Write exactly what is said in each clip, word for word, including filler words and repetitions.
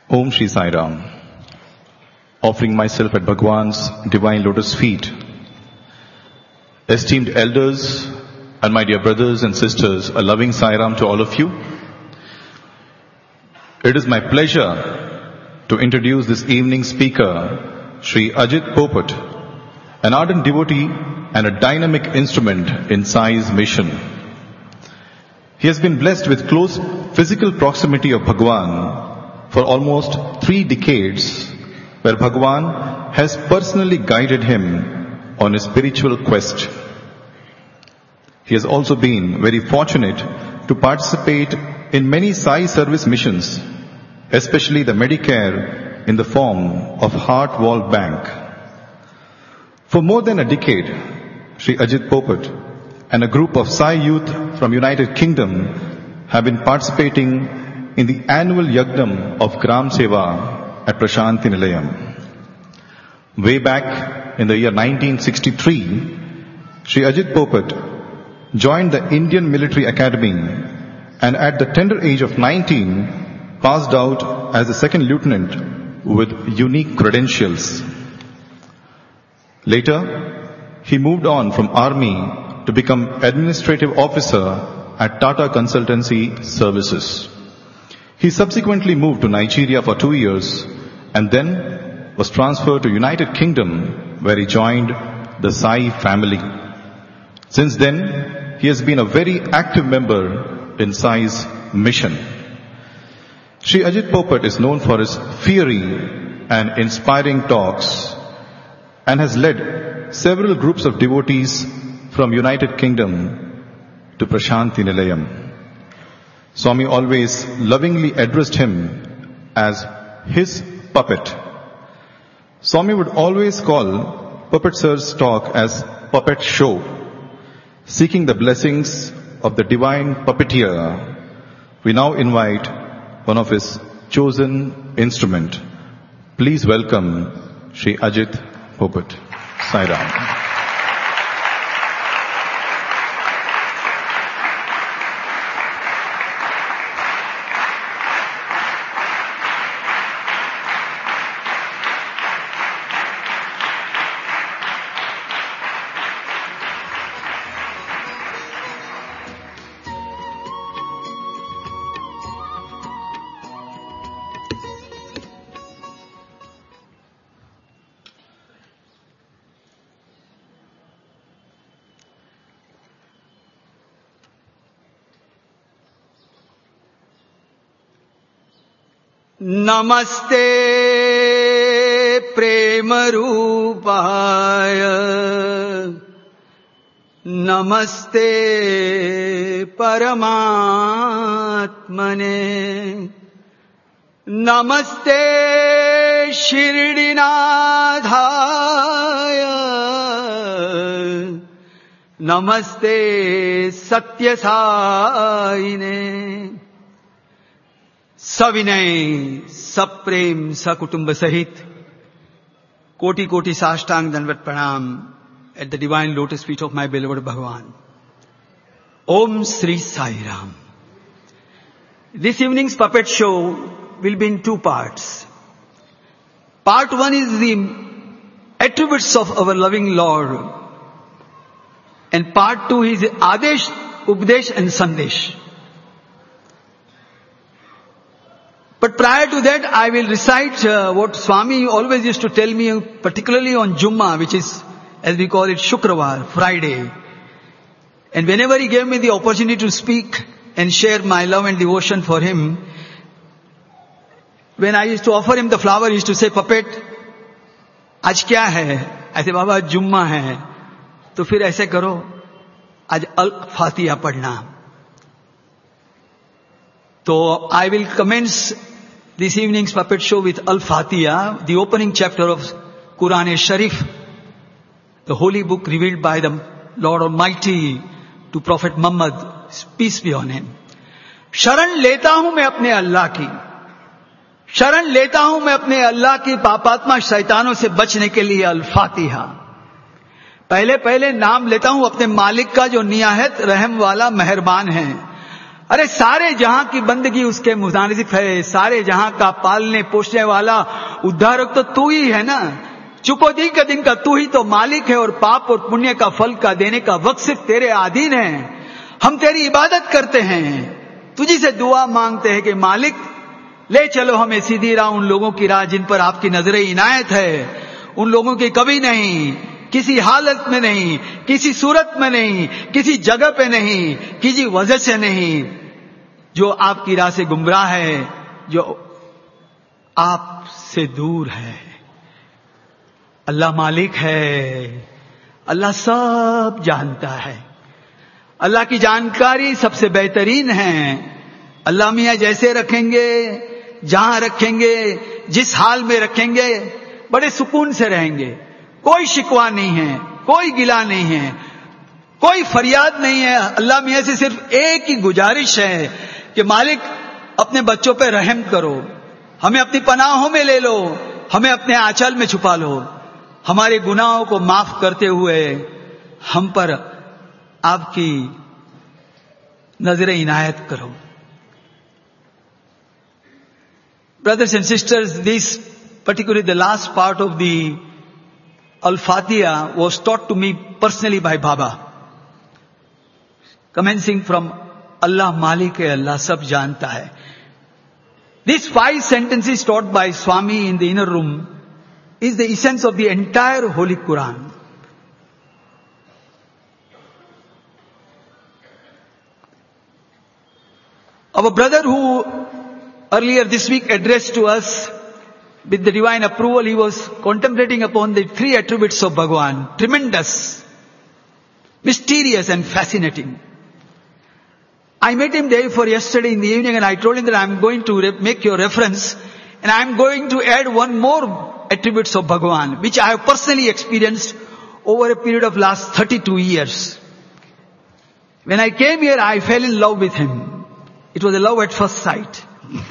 Om Shri Sai Ram. Offering myself at Bhagwan's divine lotus feet. Esteemed elders and my dear brothers and sisters, a loving Sai Ram to all of you. It is my pleasure to introduce this evening's speaker, Shri Ajit Popat, an ardent devotee and a dynamic instrument in Sai's mission. He has been blessed with close physical proximity of Bhagwan for almost three decades, where Bhagwan has personally guided him on his spiritual quest. He has also been very fortunate to participate in many Sai service missions, especially the Medicare in the form of Heart Wall Bank. For more than a decade, Shri Ajit Popat and a group of Sai youth from United Kingdom have been participating in the annual Yagnam of Gram Seva at Prashanti Nilayam. Way back in the year nineteen sixty-three, Shri Ajit Popat joined the Indian Military Academy and at the tender age of nineteen passed out as a second lieutenant with unique credentials. Later, he moved on from army to become administrative officer at Tata Consultancy Services. He subsequently moved to Nigeria for two years and then was transferred to United Kingdom, where he joined the Sai family. Since then, he has been a very active member in Sai's mission. Shri Ajit Popat is known for his fiery and inspiring talks and has led several groups of devotees from United Kingdom to Prashanti Nilayam. Swami always lovingly addressed him as his puppet. Swami would always call Puppet Sir's talk as puppet show, seeking the blessings of the divine puppeteer. We now invite one of his chosen instrument. Please welcome Shri Ajit Popat. Sai Ram. नमस्ते प्रेम रूपाय नमस्ते परमात्मने नमस्ते शिरडीनाथाय नमस्ते सत्यसाईने सविनय सप्रेम सकुटुंब सहित कोटि कोटि साष्टांग दंडवत प्रणाम at the divine lotus feet of my beloved Bhagwan. Om Shri Sai Ram. This evening's puppet show will be in two parts. Part one is the attributes of our loving Lord, and part two is Adesh, Updesh and Sandesh. But prior to that, I will recite uh, what Swami always used to tell me, particularly on Jummah, which is, as we call it, Shukravar, Friday. And whenever he gave me the opportunity to speak and share my love and devotion for him, when I used to offer him the flower, he used to say, Puppet, आज क्या है? I say, Baba, Jummah है. तो फिर ऐसे करो, आज अल-फातिहा पढ़ना. So I will commence this evening's puppet show with Al-Fatiha, the opening chapter of Quran-e-Sharif, the holy book revealed by the Lord Almighty to Prophet Muhammad, peace be on him. शरण लेता हूं मैं अपने अल्लाह की, शरण लेता हूं मैं अपने अल्लाह की पापात्मा शैतानों से बचने के लिए अल-फातिहा. पहले पहले नाम लेता हूं अपने मालिक का जो निहायत रहम वाला मेहरबान है. अरे सारे जहां की बंदगी उसके मुनासिब है, सारे जहां का पालने पोषने वाला उद्धारक तो तू ही है ना। चुकौती का दिन का तू ही तो मालिक है और पाप और पुण्य का फल का देने का वक्त सिर्फ तेरे अधीन है। हम तेरी इबादत करते हैं, तुझी से दुआ मांगते हैं कि मालिक ले चलो हमें सीधी राह, उन लोगों की राह जिन पर आपकी नजरे इनायत है, उन लोगों की कभी नहीं, किसी हालत में नहीं, किसी सूरत में नहीं, किसी जगह पे नहीं, किसी वजह से नहीं, जो आपकी राह से गुमराह है, जो आपसे दूर है। अल्लाह मालिक है, अल्लाह सब जानता है, अल्लाह की जानकारी सबसे बेहतरीन है। अल्लाह मियां जैसे रखेंगे, जहां रखेंगे, जिस हाल में रखेंगे, बड़े सुकून से रहेंगे। कोई शिकवा नहीं है, कोई गिला नहीं है, कोई फरियाद नहीं है। अल्लाह मियां से सिर्फ एक ही गुजारिश है कि मालिक अपने बच्चों पे रहम करो, हमें अपनी पनाहों में ले लो, हमें अपने आंचल में छुपा लो, हमारे गुनाहों को माफ करते हुए हम पर आपकी नजरे इनायत करो। Brothers and sisters, this particularly the last part of the Al-Fatiha was taught to me personally by Baba. Commencing from Allah Malik hai, Allah sab janta hai. These five sentences taught by Swami in the inner room is the essence of the entire Holy Quran. Our brother who earlier this week addressed to us with the divine approval, he was contemplating upon the three attributes of Bhagavan. Tremendous, mysterious and fascinating. I met him there for yesterday in the evening and I told him that I am going to re- make your reference and I am going to add one more attributes of Bhagavan, which I have personally experienced over a period of last thirty-two years. When I came here, I fell in love with him. It was a love at first sight.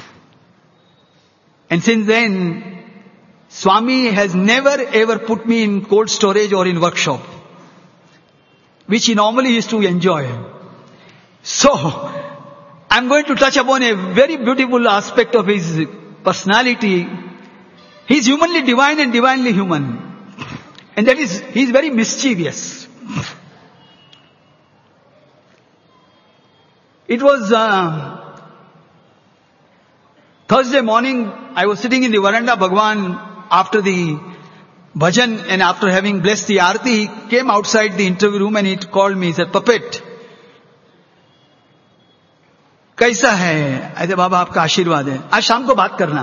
And since then, Swami has never ever put me in cold storage or in workshop, which he normally used to enjoy. So, I'm going to touch upon a very beautiful aspect of his personality. He's humanly divine and divinely human. And that is, he's very mischievous. It was uh, Thursday morning, I was sitting in the veranda, Bhagwan, after the bhajan and after having blessed the arati, he came outside the interview room and he called me, he said, Puppet, कैसा है? I said, बाबा आपका आशीर्वाद है, आज शाम को बात करना.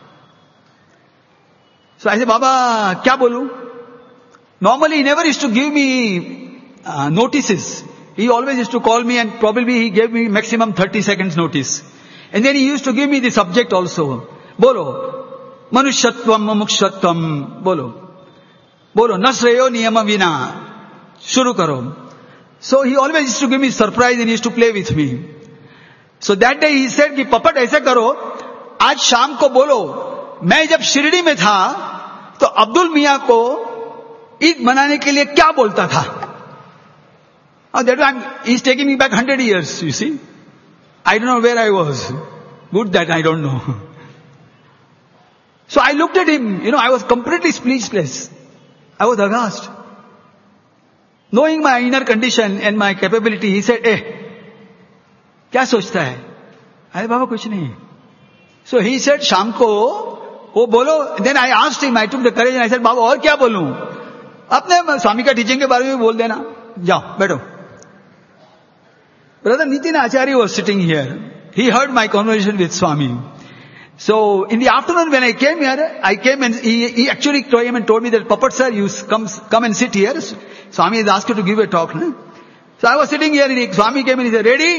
So I said, बाबा क्या बोलूं? Normally he never used to give me uh, notices. He always used to call me and probably he gave me maximum thirty seconds notice. And then he used to give me the subject also. Bolo, manushyattvam mumukshyattvam, bolo. Bolo, nasrayo niyama vina. Shuru karo. So he always used to give me surprise and he used to play with me. So that day he said कि पपट ऐसे करो, आज शाम को बोलो, मैं जब शिरडी में था, तो अब्दुल मियां को ईद मनाने के लिए क्या बोलता था? Oh, that time he's taking me back hundred years, you see. I don't know where I was. Good that I don't know. So I looked at him, you know, I was completely speechless. I was aghast. Knowing my inner condition and my capability, he said, eh, क्या सोचता है? अरे बाबा कुछ नहीं. So he said, शाम को वो बोलो. Then I asked him, I took the courage and I said, बाबा और क्या बोलूं? अपने स्वामी का टीचिंग के बारे में बोल देना. जाओ, बैठो. Brother Nitin Acharya was sitting here. He heard my conversation with Swami. So in the afternoon when I came here, I came and he, he actually came and told me that, Papat sir, you come, come and sit here. Swami has asked you to give a talk. No? So I was sitting here and he, Swami came and he said, ready?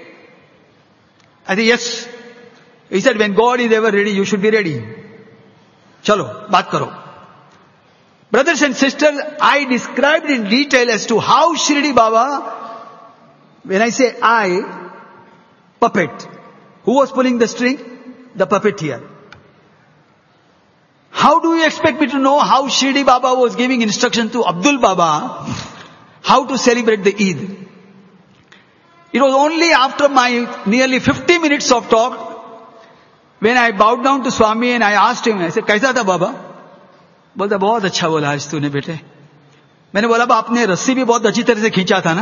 I said, yes. He said, when God is ever ready, you should be ready. Chalo, baat karo. Brothers and sisters, I described in detail as to how Shirdi Baba, when I say I, puppet. Who was pulling the string? The puppeteer. How do you expect me to know how Shirdi Baba was giving instruction to Abdul Baba how to celebrate the Eid? It was only after my nearly fifty minutes of talk when I bowed down to Swami and I asked him, I said, कैसा था बाबा? बोलता बहुत अच्छा बोला आज तूने बेटे. मैंने बोला आपने रस्सी भी बहुत अच्छी तरह से खींचा था ना?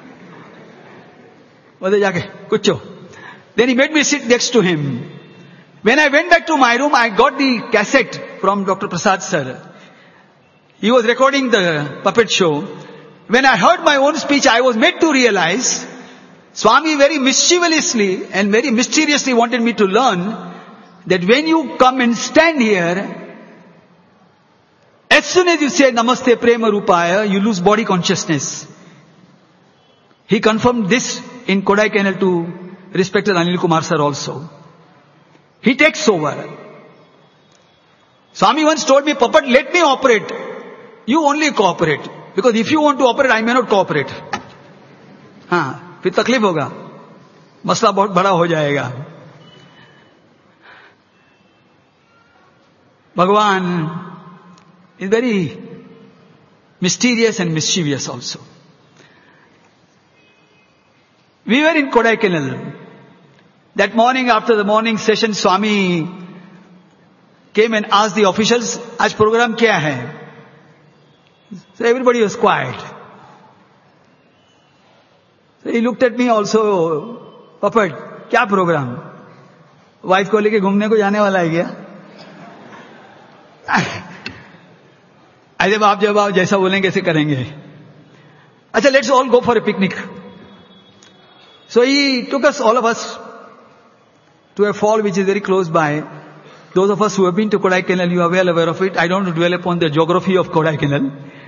बोलते जाके कुछो. Then he made me sit next to him. When I went back to my room, I got the cassette from Doctor Prasad sir. He was recording the puppet show. When I heard my own speech, I was made to realize Swami very mischievously and very mysteriously wanted me to learn that when you come and stand here, as soon as you say Namaste Prema Rupaya, you lose body consciousness. He confirmed this in Kodaikanal to respected Anil Kumar sir also. He takes over. Swami once told me, Puppet, let me operate. You only cooperate. Because if you want to operate, I may not cooperate. हाँ, फिर तकलीफ होगा. मसला बहुत बड़ा हो जाएगा. Bhagavan is very mysterious and mischievous also. We were in Kodaikanal. That morning after the morning session, Swami came and asked the officials, आज program क्या है? So everybody was quiet. So he looked at me also, Puppet, क्या program? Wife को लेके घूमने को जाने वाला है क्या? अरे आप जब आप जैसा बोलेंगे ऐसे करेंगे. अच्छा, let's all go for a picnic. So he took us, all of us, to a fall which is very close by. Those of us who have been to Kodaikanal, you are well aware of it. I don't want to dwell upon the geography of Kodaikanal.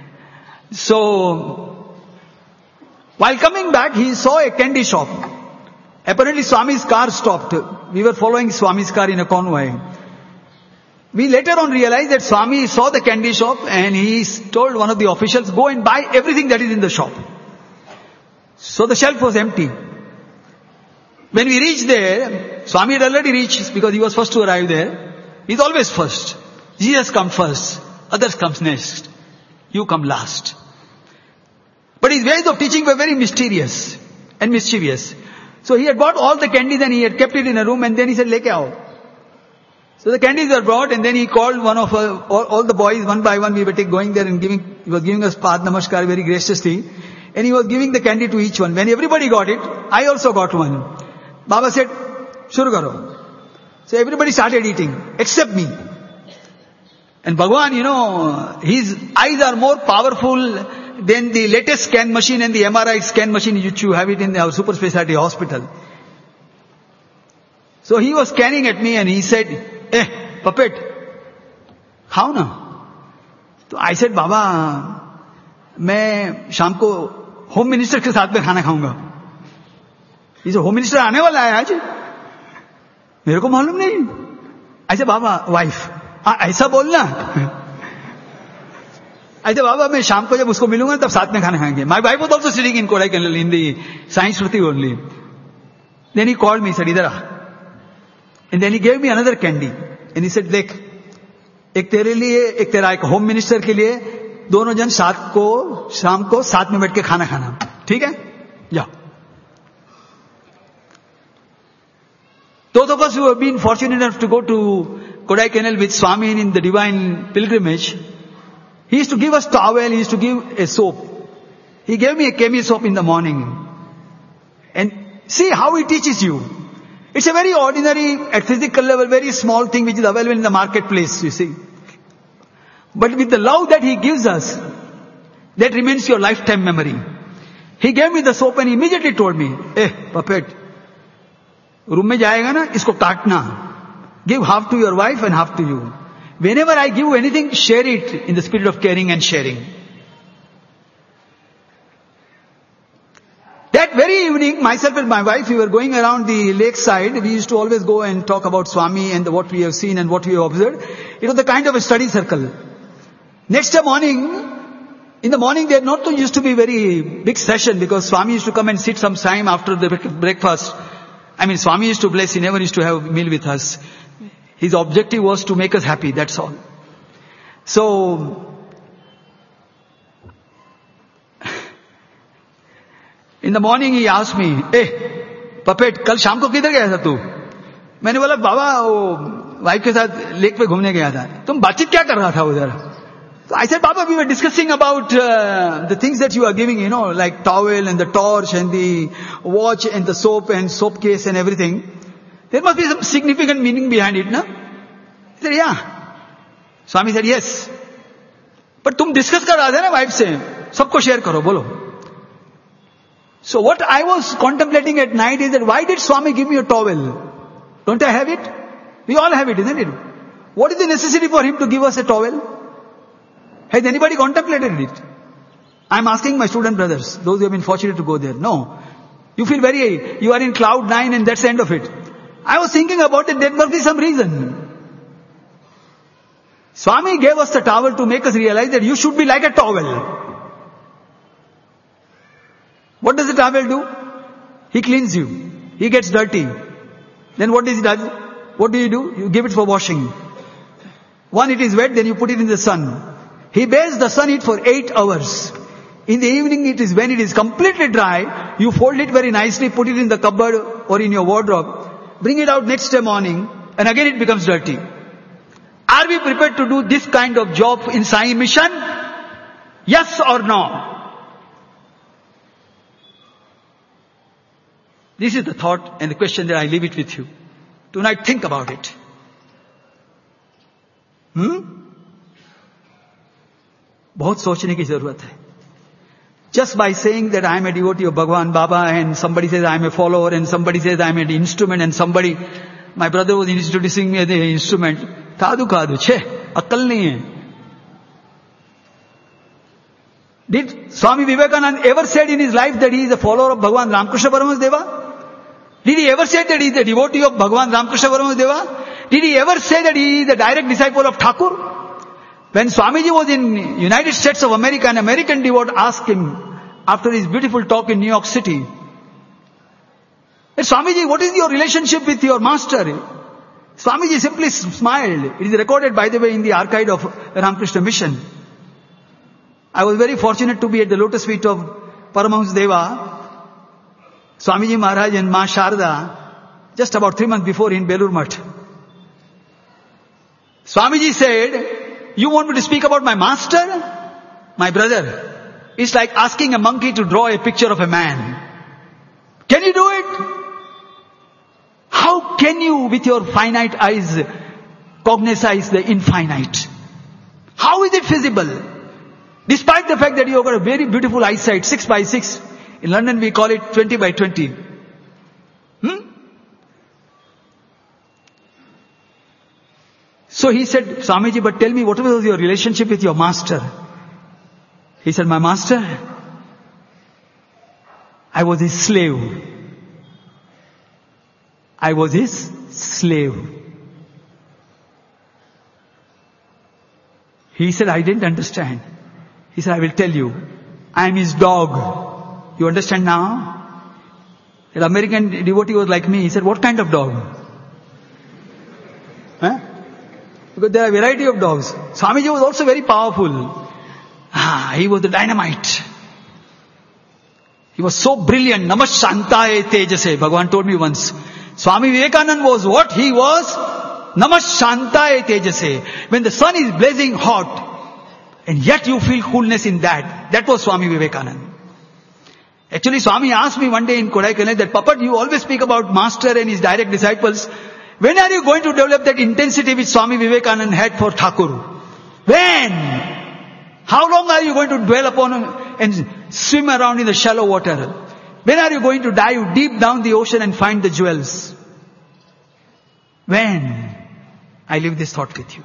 So, while coming back, he saw a candy shop. Apparently Swami's car stopped. We were following Swami's car in a convoy. We later on realized that Swami saw the candy shop and he told one of the officials, go and buy everything that is in the shop. So the shelf was empty. When we reached there, Swami had already reached because he was first to arrive there. He's always first. Jesus comes first. Others comes next. You come last. But his ways of teaching were very mysterious and mischievous. So he had bought all the candies and he had kept it in a room and then he said, leke aao. So the candies were brought and then he called one of uh, all, all the boys one by one. We were take, going there and giving, he was giving us Pad Namaskar very graciously. And he was giving the candy to each one. When everybody got it, I also got one. Baba said, shuru karo. So everybody started eating, except me. And Bhagavan, you know, his eyes are more powerful than the latest scan machine and the M R I scan machine which you have it in our super specialty hospital. So he was scanning at me and he said, eh, Puppet, how now? So I said, Baba, मैं शाम को home minister के साथ में खाना खाऊंगा. He said, home minister आने वाला है आज? मेरे को मालूम नहीं. I said, बाबा, वाइफ, ऐसा बोलना. I said, बाबा, मैं शाम को जब उसको मिलूंगा तब साथ में खाना खाएंगे. My wife was also sitting in Kodaikanal in the science Shruti only. Then he called me, said, इधर आ. And then he gave me another candy. And he said, देख, एक तेरे लिए, एक तेरा एक होम मिनिस्टर के लिए, दोनों जन साथ को, शाम को साथ में बैठ के खाना खाना. ठीक है? जाओ. Those of us who have been fortunate enough to go to Kodaikanal with Swami in the divine pilgrimage, he used to give us towel, he used to give a soap. He gave me a chemi soap in the morning. And see how he teaches you. It's a very ordinary, at physical level, very small thing which is available in the marketplace, you see. But with the love that he gives us, that remains your lifetime memory. He gave me the soap and immediately told me, eh, Puppet, room में जाएगा ना, इसको काटना. Give half to your wife and half to you. Whenever I give anything, share it in the spirit of caring and sharing. That very evening, myself and my wife, we were going around the lakeside. We used to always go and talk about Swami and what we have seen and what we have observed. It was the kind of a study circle. Next morning, in the morning there not used to be very big session because Swami used to come and sit some time after the breakfast. I mean, Swami used to bless, he never used to have a meal with us. His objective was to make us happy, that's all. So, In the morning he asked me, "Hey, puppet, कल शाम को किधर गया था तू?" मैंने बोला, "बाबा वो वाइफ के साथ लेक पे घूमने गया था." "तुम बातचीत क्या कर रहा था उधर?" So I said, "Baba, we were discussing about uh, the things that you are giving, you know, like towel and the torch and the watch and the soap and soap case and everything. There must be some significant meaning behind it, no?" He said, "Yeah." Swami said, "Yes. But तुम discuss कर रहा था ना wife से, सबको share करो, बोलो." So what I was contemplating at night is that why did Swami give me a towel? Don't I have it? We all have it, isn't it? What is the necessity for him to give us a towel? Has anybody contemplated it? I'm asking my student brothers, those who have been fortunate to go there. No. You feel very, you are in cloud nine and that's the end of it. I was thinking about it, there must be some reason. Swami gave us the towel to make us realize that you should be like a towel. What does the towel do? He cleans you. He gets dirty. Then what does he do? What do you do? You give it for washing. One, it is wet, then you put it in the sun. He bears the sun heat for eight hours. In the evening, it is when it is completely dry, you fold it very nicely, put it in the cupboard or in your wardrobe, bring it out next day morning, and again it becomes dirty. Are we prepared to do this kind of job in Sai Mission? Yes or no? This is the thought and the question that I leave it with you. Tonight, think about it. Hmm? बहुत सोचने की जरूरत है. Just by saying that I am a devotee of Bhagavan Baba and somebody says I am a follower and somebody says I am an instrument and somebody, my brother was introducing me as an instrument. Kadu kadu, che, akal nahi hai. Did Swami Vivekananda ever said in his life that he is a follower of Bhagavan Ramakrishna Paramahansa Deva? Did he ever say that he is a devotee of Bhagavan Ramakrishna Paramahansa Deva? Did he ever say that he is a direct disciple of Thakur? When Swamiji was in United States of America, an American devotee asked him after his beautiful talk in New York City, "Hey, Swamiji, what is your relationship with your master?" Swamiji simply smiled. It is recorded, by the way, in the archive of Ramakrishna Mission. I was very fortunate to be at the lotus feet of Paramahansa Deva, Swamiji Maharaj and Ma Sharda, just about three months before in Belur Math. Swamiji said, "You want me to speak about my master? My brother, it's like asking a monkey to draw a picture of a man. Can you do it? How can you with your finite eyes cognize the infinite? How is it feasible? Despite the fact that you have got a very beautiful eyesight, six by six. In London we call it twenty by twenty. Hmm? So he said, "Swamiji, but tell me, what was your relationship with your master?" He said, "My master, I was his slave. I was his slave." He said, "I didn't understand." He said, "I will tell you. I am his dog. You understand now?" An American devotee was like me. He said, "What kind of dog?" Huh? Because there are a variety of dogs. Swamiji was also very powerful. Ah, he was the dynamite. He was so brilliant. Namah Shantaye Tejase. Bhagavan told me once. Swami Vivekananda was what? He was Namah Shantaye Tejase. When the sun is blazing hot, and yet you feel coolness in that. That was Swami Vivekananda. Actually, Swami asked me one day in Kodaikanal that, "Papa, you always speak about master and his direct disciples. When are you going to develop that intensity which Swami Vivekananda had for Thakur? When? How long are you going to dwell upon and swim around in the shallow water? When are you going to dive deep down the ocean and find the jewels? When?" I leave this thought with you.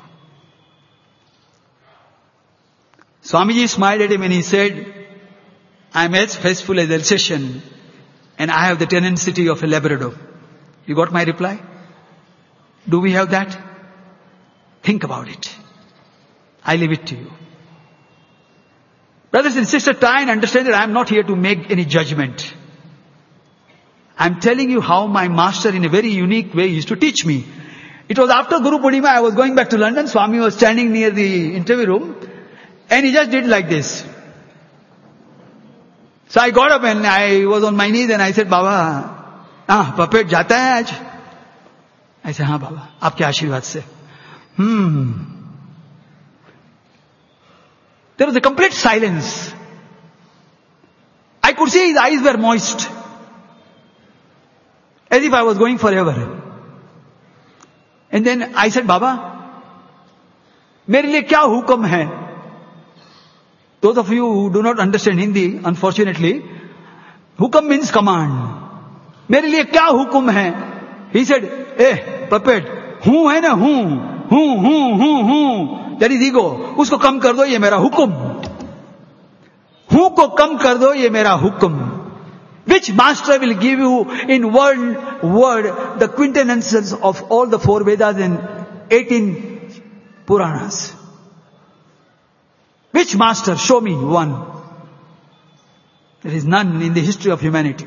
Swamiji smiled at him and he said, "I am as faithful as Alsatian and I have the tenacity of a Labrador." You got my reply? Do we have that? Think about it. I leave it to you. Brothers and sisters, try and understand that I am not here to make any judgment. I am telling you how my master in a very unique way used to teach me. It was after Guru Purnima, I was going back to London. Swami was standing near the interview room and he just did like this. So I got up and I was on my knees and I said, Baba, ah, puppet जाता है आज? I said, हाँ बाबा, आपके आशीर्वाद से. Hmm. There was a complete silence. I could see his eyes were moist. As if I was going forever. And then I said, Baba, मेरे लिए क्या हुक्म है? Those of you who do not understand Hindi, unfortunately, हुक्म means command. मेरे लिए क्या हुक्म है? He said, eh, puppet, हूँ है ना हूँ, हूँ, हूँ, हूँ, हूँ. That is ego. उसको कम कर दो, ये मेरा हुक्म. हूँ को कम कर दो, ये मेरा हुक्म. Which master will give you in one word the quintessence of all the four Vedas and eighteen Puranas? Which master? Show me one. There is none in the history of humanity.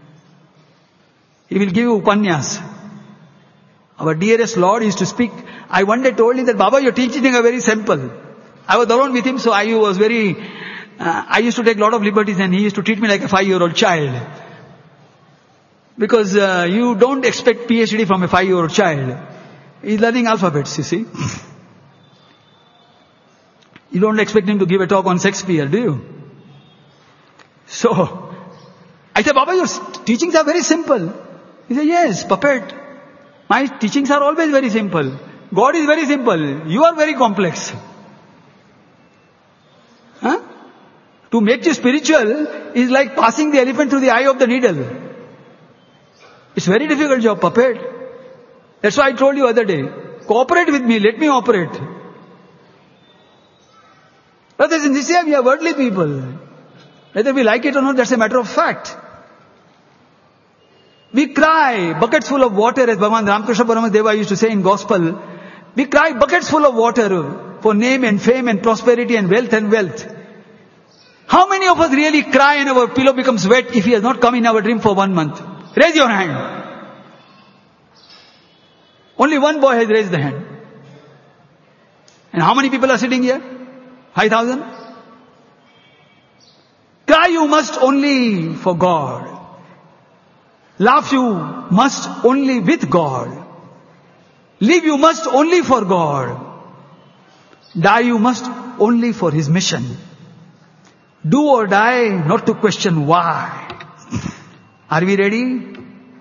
He will give you Upanyas. Our dearest Lord used to speak. I one day told him that, Baba, your teachings are very simple. I was alone with him, so I was very, uh, I used to take a lot of liberties and he used to treat me like a five-year-old child. Because uh, you don't expect PhD from a five-year-old child. He's learning alphabets, you see. You don't expect him to give a talk on Shakespeare, do you? So, I said, Baba, your teachings are very simple. He said, yes, puppet. My teachings are always very simple. God is very simple. You are very complex. Huh? To make you spiritual is like passing the elephant through the eye of the needle. It's very difficult job, puppet. That's why I told you other day. Cooperate with me, let me operate. Brothers and sisters, we are worldly people. Whether we like it or not, that's a matter of fact. We cry buckets full of water, as Bhagavan Ramakrishna Paramadeva used to say in gospel. We cry buckets full of water for name and fame and prosperity and wealth and wealth. How many of us really cry and our pillow becomes wet if he has not come in our dream for one month? Raise your hand. Only one boy has raised the hand. And how many people are sitting here? Five thousand? Cry you must only for God. Laugh you must only with God. Live you must only for God. Die you must only for His mission. Do or die not to question why. Are we ready?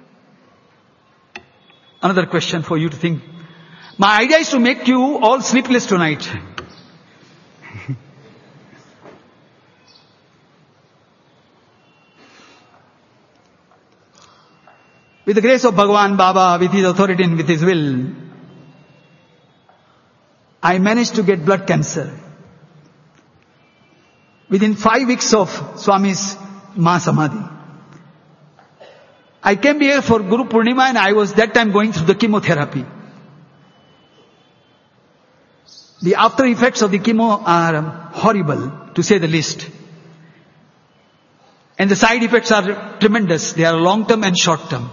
Another question for you to think. My idea is to make you all sleepless tonight. With the grace of Bhagavan Baba, with his authority and with his will, I managed to get blood cancer. Within five weeks of Swami's Mahasamadhi. I came here for Guru Purnima and I was that time going through the chemotherapy. The after effects of the chemo are horrible, to say the least. And the side effects are tremendous. They are long-term and short-term.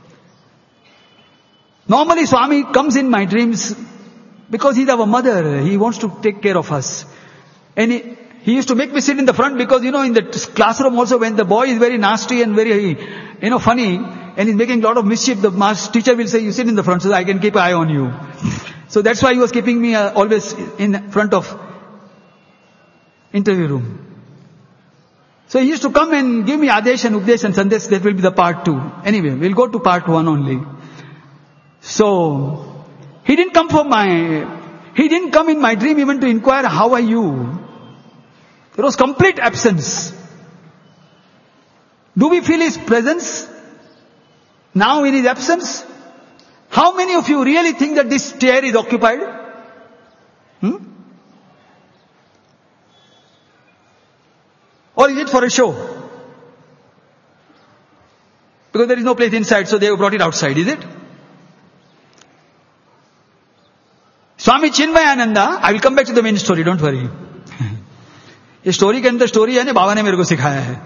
Normally Swami comes in my dreams because he's our mother. He wants to take care of us. And he, he used to make me sit in the front because, you know, in the classroom also when the boy is very nasty and very, you know, funny and he's making a lot of mischief, the master teacher will say, you sit in the front so that I can keep an eye on you. So that's why he was keeping me uh, always in front of interview room. So he used to come and give me Adesh and Updesh and Sandesh. That will be the part two. Anyway, we'll go to part one only. So, he didn't come for my, he didn't come in my dream even to inquire, how are you? There was complete absence. Do we feel his presence now in his absence? How many of you really think that this chair is occupied? Hmm? Or is it for a show? Because there is no place inside, so they have brought it outside, is it? Swami Chinmayananda, I will come back to the main story, don't worry. ये story के अंदर story है ना, बाबा ने मेरे को सिखाया है.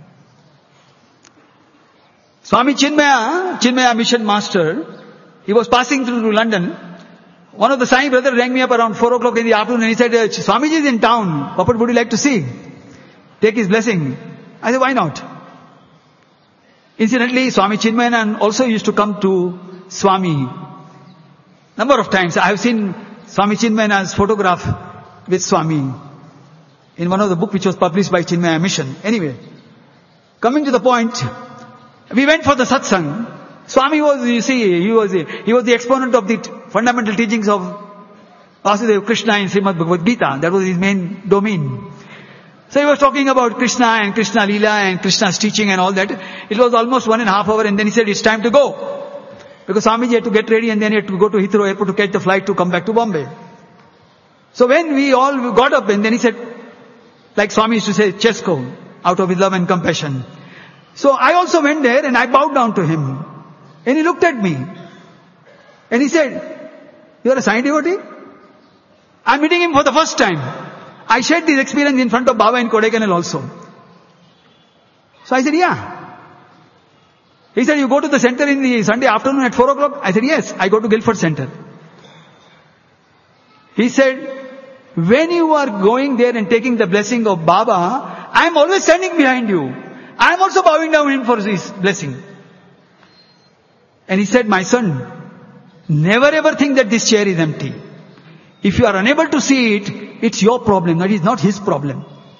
Swami Chinmaya, Chinmaya mission master, he was passing through London. One of the Sai brothers rang me up around four o'clock in the afternoon and he said, Swamiji is in town. What would you like to see? Take his blessing. I said, why not? Incidentally, Swami Chinmayanand also used to come to Swami number of times. I have seen Swami Chinmayanand's photograph with Swami in one of the book which was published by Chinmaya Mission. Anyway, coming to the point, we went for the satsang. Swami was, you see, he was, he was the exponent of the fundamental teachings of Vasudeva Krishna in Srimad Bhagavad Gita. That was his main domain. So he was talking about Krishna and Krishna Leela and Krishna's teaching and all that. It was almost one and a half hour and then he said, it's time to go. Because Swamiji had to get ready and then he had to go to Heathrow Airport to catch the flight to come back to Bombay. So when we all got up and then he said, like Swami used to say, Chesko, out of his love and compassion. So I also went there and I bowed down to him. And he looked at me. And he said, you are a Sai devotee? I'm meeting him for the first time. I shared this experience in front of Baba in Kodaikanal also. So I said, yeah. He said, you go to the center in the Sunday afternoon at four o'clock? I said, yes, I go to Guildford Center. He said, when you are going there and taking the blessing of Baba, I am always standing behind you. I am also bowing down him for his blessing. And he said, my son, never ever think that this chair is empty. If you are unable to see it, it's your problem, that is not his problem.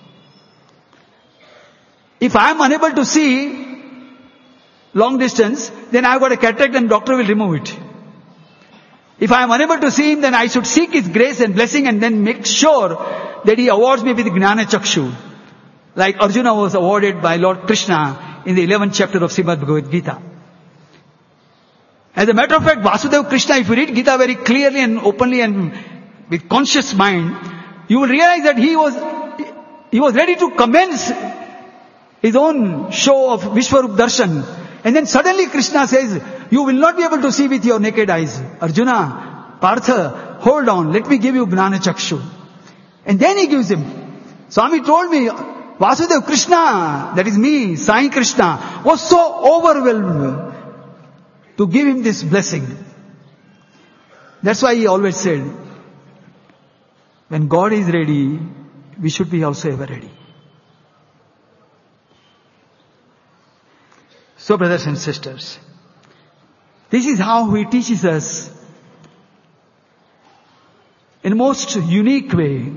If I am unable to see long distance, then I have got a cataract and doctor will remove it. If I am unable to see him, then I should seek his grace and blessing and then make sure that he awards me with Gnana Chakshu. Like Arjuna was awarded by Lord Krishna in the eleventh chapter of Srimad Bhagavad Gita. As a matter of fact, Vasudeva Krishna, if you read Gita very clearly and openly and with conscious mind, you will realize that he was, he was ready to commence his own show of Vishwarup Darshan. And then suddenly Krishna says, you will not be able to see with your naked eyes. Arjuna, Partha, hold on, let me give you Gnana Chakshu. And then he gives him. Swami told me, Vasudeva Krishna, that is me, Sai Krishna, was so overwhelmed to give him this blessing. That's why he always said, when God is ready, we should be also ever ready. So brothers and sisters, this is how he teaches us in a most unique way.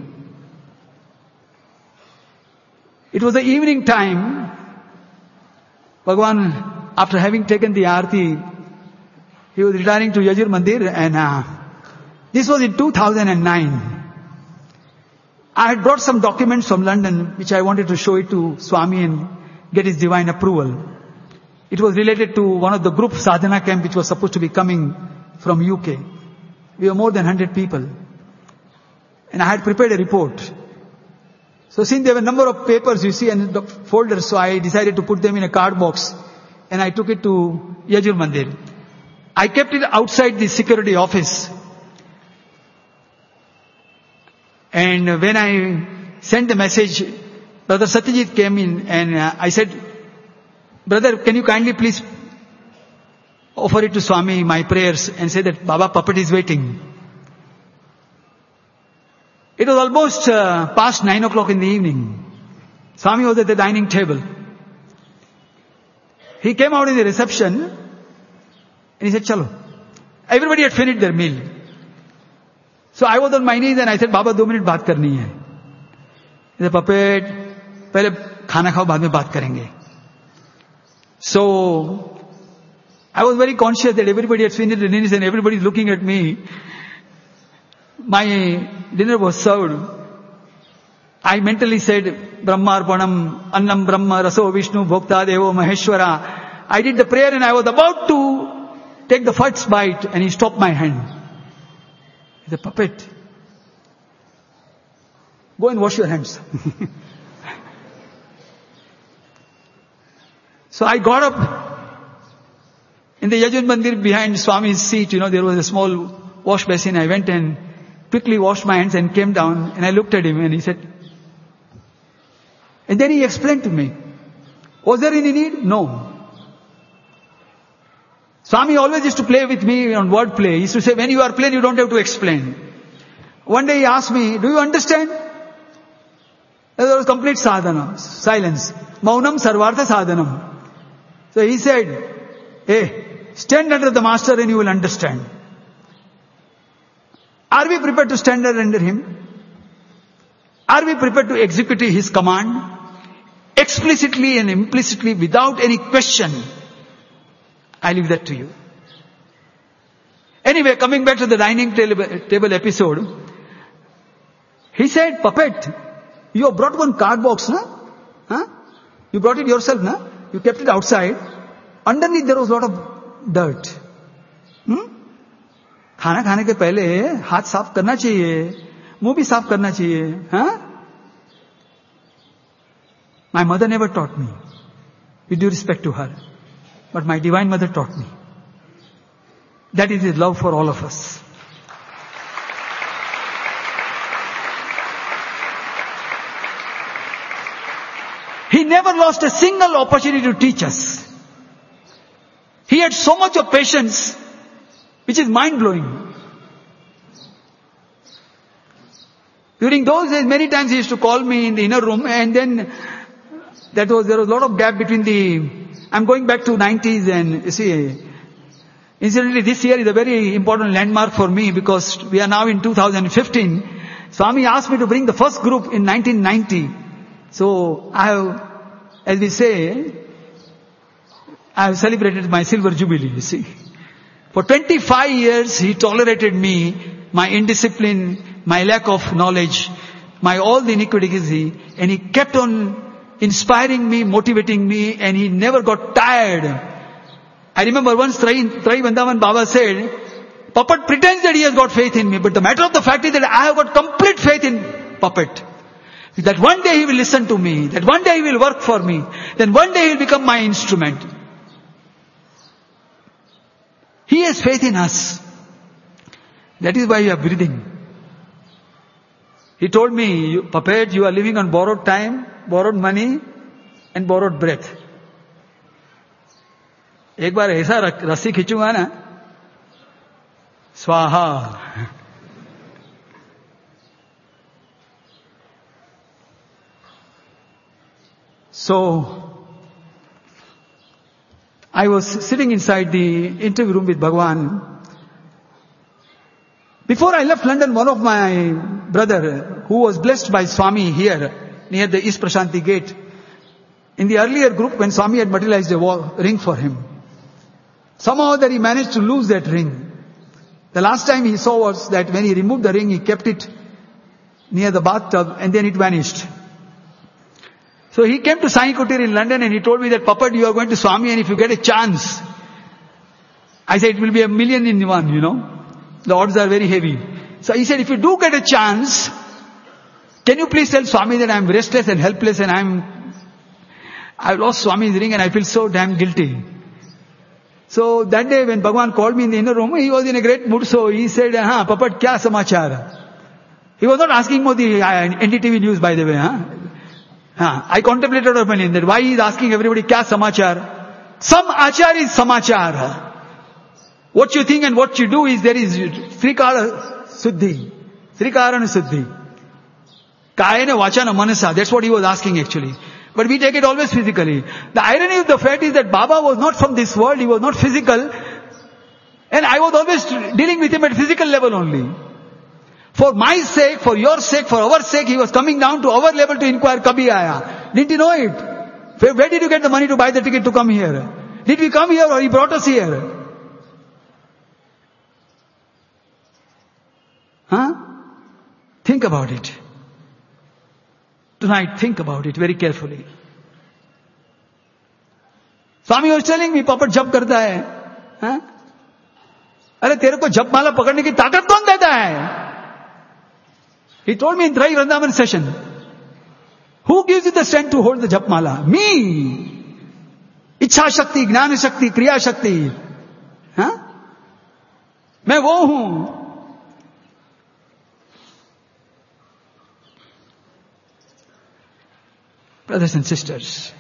It was the evening time. Bhagavan, after having taken the Aarti, he was retiring to Yajur Mandir and uh, this was in two thousand nine. I had brought some documents from London which I wanted to show it to Swami and get his divine approval. It was related to one of the group sadhana camp which was supposed to be coming from U K. We were more than one hundred people. And I had prepared a report. So since there were a number of papers you see and the folders, so I decided to put them in a card box and I took it to Yajur Mandir. I kept it outside the security office. And when I sent the message, Brother Satyajit came in and uh, I said, brother, can you kindly please offer it to Swami, my prayers, and say that Baba Puppet is waiting. It was almost uh, past nine o'clock in the evening. Swami was at the dining table. He came out in the reception and he said, Chalo. Everybody had finished their meal. So I was on my knees and I said, Baba, two minutes baat karni hai. He said, Puppet, pehle khana khao, baad mein baat karenge. So I was very conscious that everybody had finished the dinner and everybody is looking at me. My dinner was served. I mentally said, Brahma Arpanam, Annam Brahma, Raso Vishnu, Bhokta Devo Maheshwara. I did the prayer and I was about to take the first bite and he stopped my hand. He said, Puppet, go and wash your hands. So I got up in the Yajur Mandir behind Swami's seat. You know, there was a small wash basin. I went and quickly washed my hands and came down and I looked at him and he said, and then he explained to me, was there any need? No. Swami always used to play with me on word play. He used to say, when you are playing, you don't have to explain. One day he asked me, do you understand? There was complete sadhana, silence. Maunam sarvartha sadhanam. So he said, hey, stand under the master and you will understand. Are we prepared to stand under him? Are we prepared to execute his command? Explicitly and implicitly, without any question. I leave that to you. Anyway, coming back to the dining table episode, he said, Puppet, you have brought one card box, na? Huh? You brought it yourself, na? You kept it outside. Underneath there was a lot of dirt. Hmm? खाना खाने के पहले हाथ साफ करना चाहिए, मुंह भी साफ करना चाहिए. Huh? My mother never taught me, with due respect to her, but my divine mother taught me. That is his love for all of us. He never lost a single opportunity to teach us. He had so much of patience, which is mind-blowing. During those days, many times he used to call me in the inner room, and then that was, there was a lot of gap between the, I'm going back to nineties, and you see, incidentally this year is a very important landmark for me because we are now in two thousand fifteen. Swami asked me to bring the first group in nineteen ninety. So I have, as we say, I have celebrated my silver jubilee, you see. For twenty-five years he tolerated me, my indiscipline, my lack of knowledge, my all the iniquities, and he kept on inspiring me, motivating me, and he never got tired. I remember once Trai, Trai Vrindavan Baba said, Puppet pretends that he has got faith in me, but the matter of the fact is that I have got complete faith in Puppet. That one day he will listen to me, that one day he will work for me, then one day he will become my instrument. He has faith in us. That is why we are breathing. He told me, you, Puppet, you are living on borrowed time, borrowed money, and borrowed breath. एक बार ऐसा रस्सी खींचूंगा ना, स्वाहा. So, I was sitting inside the interview room with Bhagwan. Before I left London, one of my brother, who was blessed by Swami here, near the East Prashanti gate, in the earlier group when Swami had materialized a wall, ring for him. Somehow that he managed to lose that ring. The last time he saw was that when he removed the ring, he kept it near the bathtub and then it vanished. So he came to Sai Kutir in London and he told me that, Puppet, you are going to Swami and if you get a chance, I said it will be a million in one, you know. The odds are very heavy. So he said, if you do get a chance, can you please tell Swami that I am restless and helpless and I am, I lost Swami's ring and I feel so damn guilty. So that day when Bhagwan called me in the inner room, he was in a great mood. So he said, "Ha, Puppet, kya samachar?" He was not asking for the uh, N D T V news, by the way. Huh? Huh. I contemplated a minute that why he is asking everybody kya samachar. Some achar is samachar. What you think and what you do is there is Srikara Suddhi. Srikarana Suddhi. Kayana Vachana Manasa. That's what he was asking actually. But we take it always physically. The irony of the fact is that Baba was not from this world, he was not physical. And I was always dealing with him at physical level only. For my sake, for your sake, for our sake, he was coming down to our level to inquire, Kabhi aaya. Didn't you know it? Where, where did you get the money to buy the ticket to come here? Did we come here or he brought us here? Huh? Think about it. Tonight, think about it very carefully. Swami was telling me, Puppet jab karta hai. Huh? अरे तेरे को जप माला पकड़ने की ताकत कौन देता है? He told me in Trai Vrindavan session. Who gives you the strength to hold the jap mala? Me. इच्छा शक्ति, ज्ञान शक्ति, क्रिया शक्ति. हाँ? मैं वो हूं. Brothers and sisters,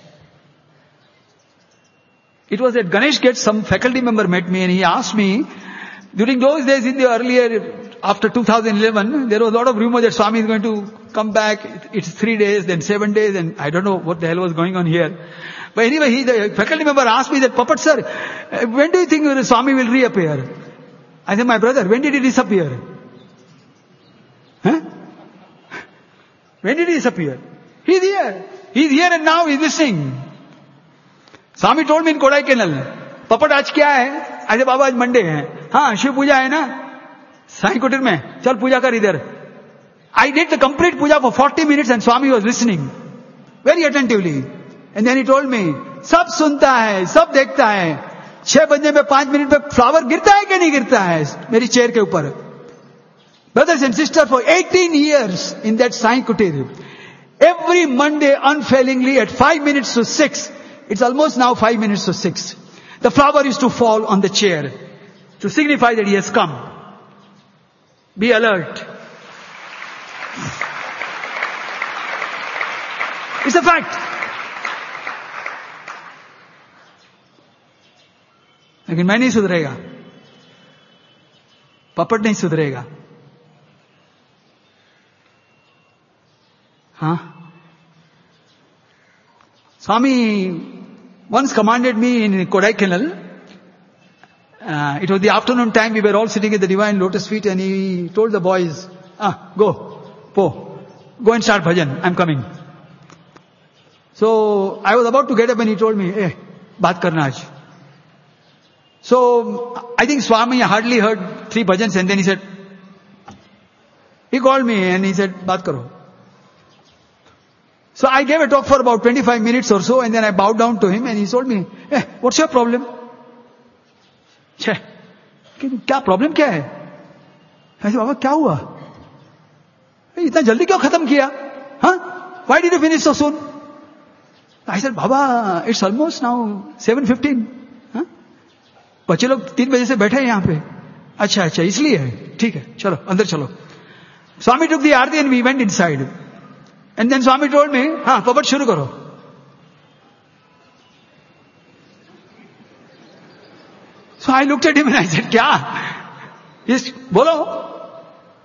it was at Ganesh Gate, some faculty member met me and he asked me, during those days in the earlier after two thousand eleven, there was a lot of rumor that Swami is going to come back. It's three days, then seven days, and I don't know what the hell was going on here. But anyway, he, the faculty member asked me that, Puppet sir, when do you think Swami will reappear? I said, my brother, when did he disappear? Huh? When did he disappear? He's here. He's here and now he's listening. Swami told me in Kodaikanal, Puppet, आज क्या है? I said, बाबा आज Monday है. हाँ, शिव पूजा है ना? साई कुटीर में. चल पूजा कर इधर. I did the complete puja for forty minutes and Swami was listening very attentively. And then he told me, सब सुनता है, सब देखता है. छह बजने में पांच मिनट में फ्लावर गिरता है कि नहीं गिरता है मेरी चेयर के ऊपर. Brothers and sisters, for eighteen years in that Sai Kutir, every Monday unfailingly at five minutes to six, it's almost now five minutes to six, the flower is to fall on the chair to signify that he has come. Be alert. It's a fact. लेकिन मैं नहीं सुधरेगा. Puppet नहीं सुधरेगा. हाँ? Swami once commanded me in Kodaikanal. Uh, it was the afternoon time. We were all sitting at the divine lotus feet, and he told the boys, "Ah, go, po, go and start bhajan. I'm coming." So I was about to get up, and he told me, "Eh, baat karna aaj." So I think Swami hardly heard three bhajans, and then he said, he called me and he said, "Baat karo." So I gave a talk for about twenty-five minutes or so, and then I bowed down to him, and he told me, "Eh, what's your problem?" छे, क्या problem क्या है? ऐसे बाबा क्या हुआ? इतना जल्दी क्यों खत्म किया? हाँ? Why did you finish so soon? I said, Baba, it's almost now seven fifteen. हाँ? बच्चे लोग तीन बजे से बैठे हैं यहाँ पे. अच्छा अच्छा इसलिए है. ठीक है, चलो अंदर चलो. Swami took the aarti and we went inside. And then Swami told me, हाँ पपट शुरू करो. So I looked at him and I said, क्या? Yes, बोलो.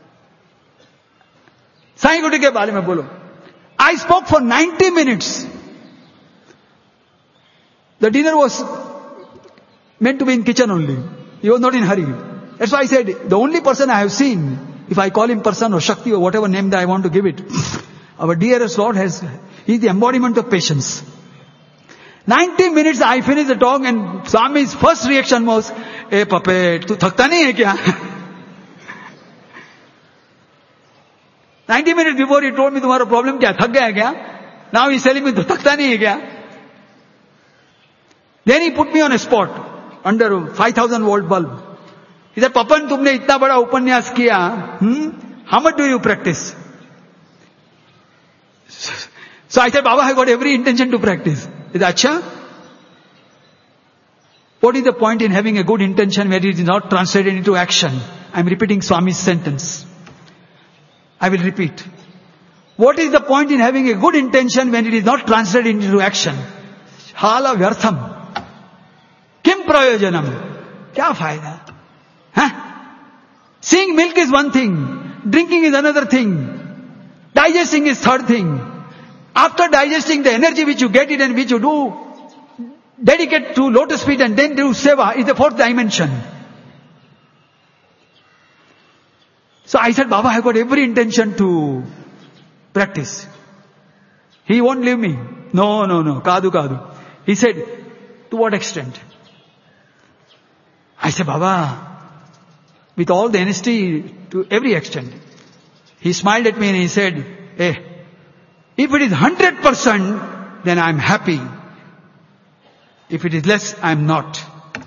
साईं कुटीर के बारे में बोलो. I spoke for ninety minutes. The dinner was meant to be in kitchen only. He was not in hurry. That's why I said, the only person I have seen, if I call him person or Shakti or whatever name that I want to give it, our dearest Lord has, he is the embodiment of patience. ninety minutes I finished the talk and Swami's first reaction was, "Eh puppet, tu thakta nahi hai kya?" ninety minutes before he told me, "Tumhara problem kya? Thak gaya kya?" Now he's telling me, "Tu thakta nahi hai kya?" Then he put me on a spot under five thousand volt bulb. He said, "Papan, तुमने इतना बड़ा उपन्यास किया, hmm? How much do you practice?" So I said, "Baba, I got every intention to practice." He said, "Acha? What is the point in having a good intention where it is not translated into action?" I'm repeating Swami's sentence. I will repeat. What is the point in having a good intention when it is not translated into action? Hala vyartham. Kim prayojanam? Kya fayda? Huh? Seeing milk is one thing. Drinking is another thing. Digesting is third thing. After digesting, the energy which you get it and which you do dedicate to lotus feet and then do seva is the fourth dimension. So I said, "Baba, I got every intention to practice." He won't leave me. No, no, no. Kadu, kadu. He said, "To what extent?" I said, "Baba, with all the honesty, to every extent." He smiled at me and he said, "Eh, if it is one hundred percent, then I am happy. If it is less, I am not."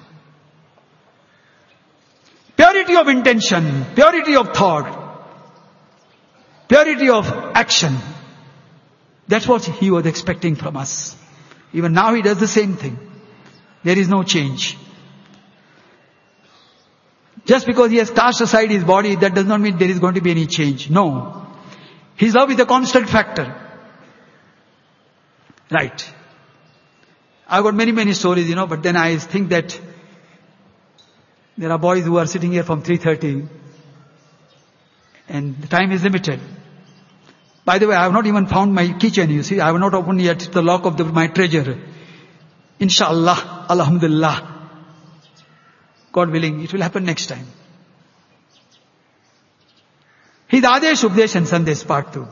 Purity of intention, purity of thought, purity of action. That's what he was expecting from us. Even now he does the same thing. There is no change. Just because he has cast aside his body, that does not mean there is going to be any change. No. His love is a constant factor. Right. I've got many, many stories, you know, but then I think that there are boys who are sitting here from three thirty. And the time is limited. By the way, I have not even found my keychain, you see. I have not opened yet the lock of the, my treasure. Inshallah, alhamdulillah. God willing, it will happen next time. His Adesh, Updesh and Sandesh part two.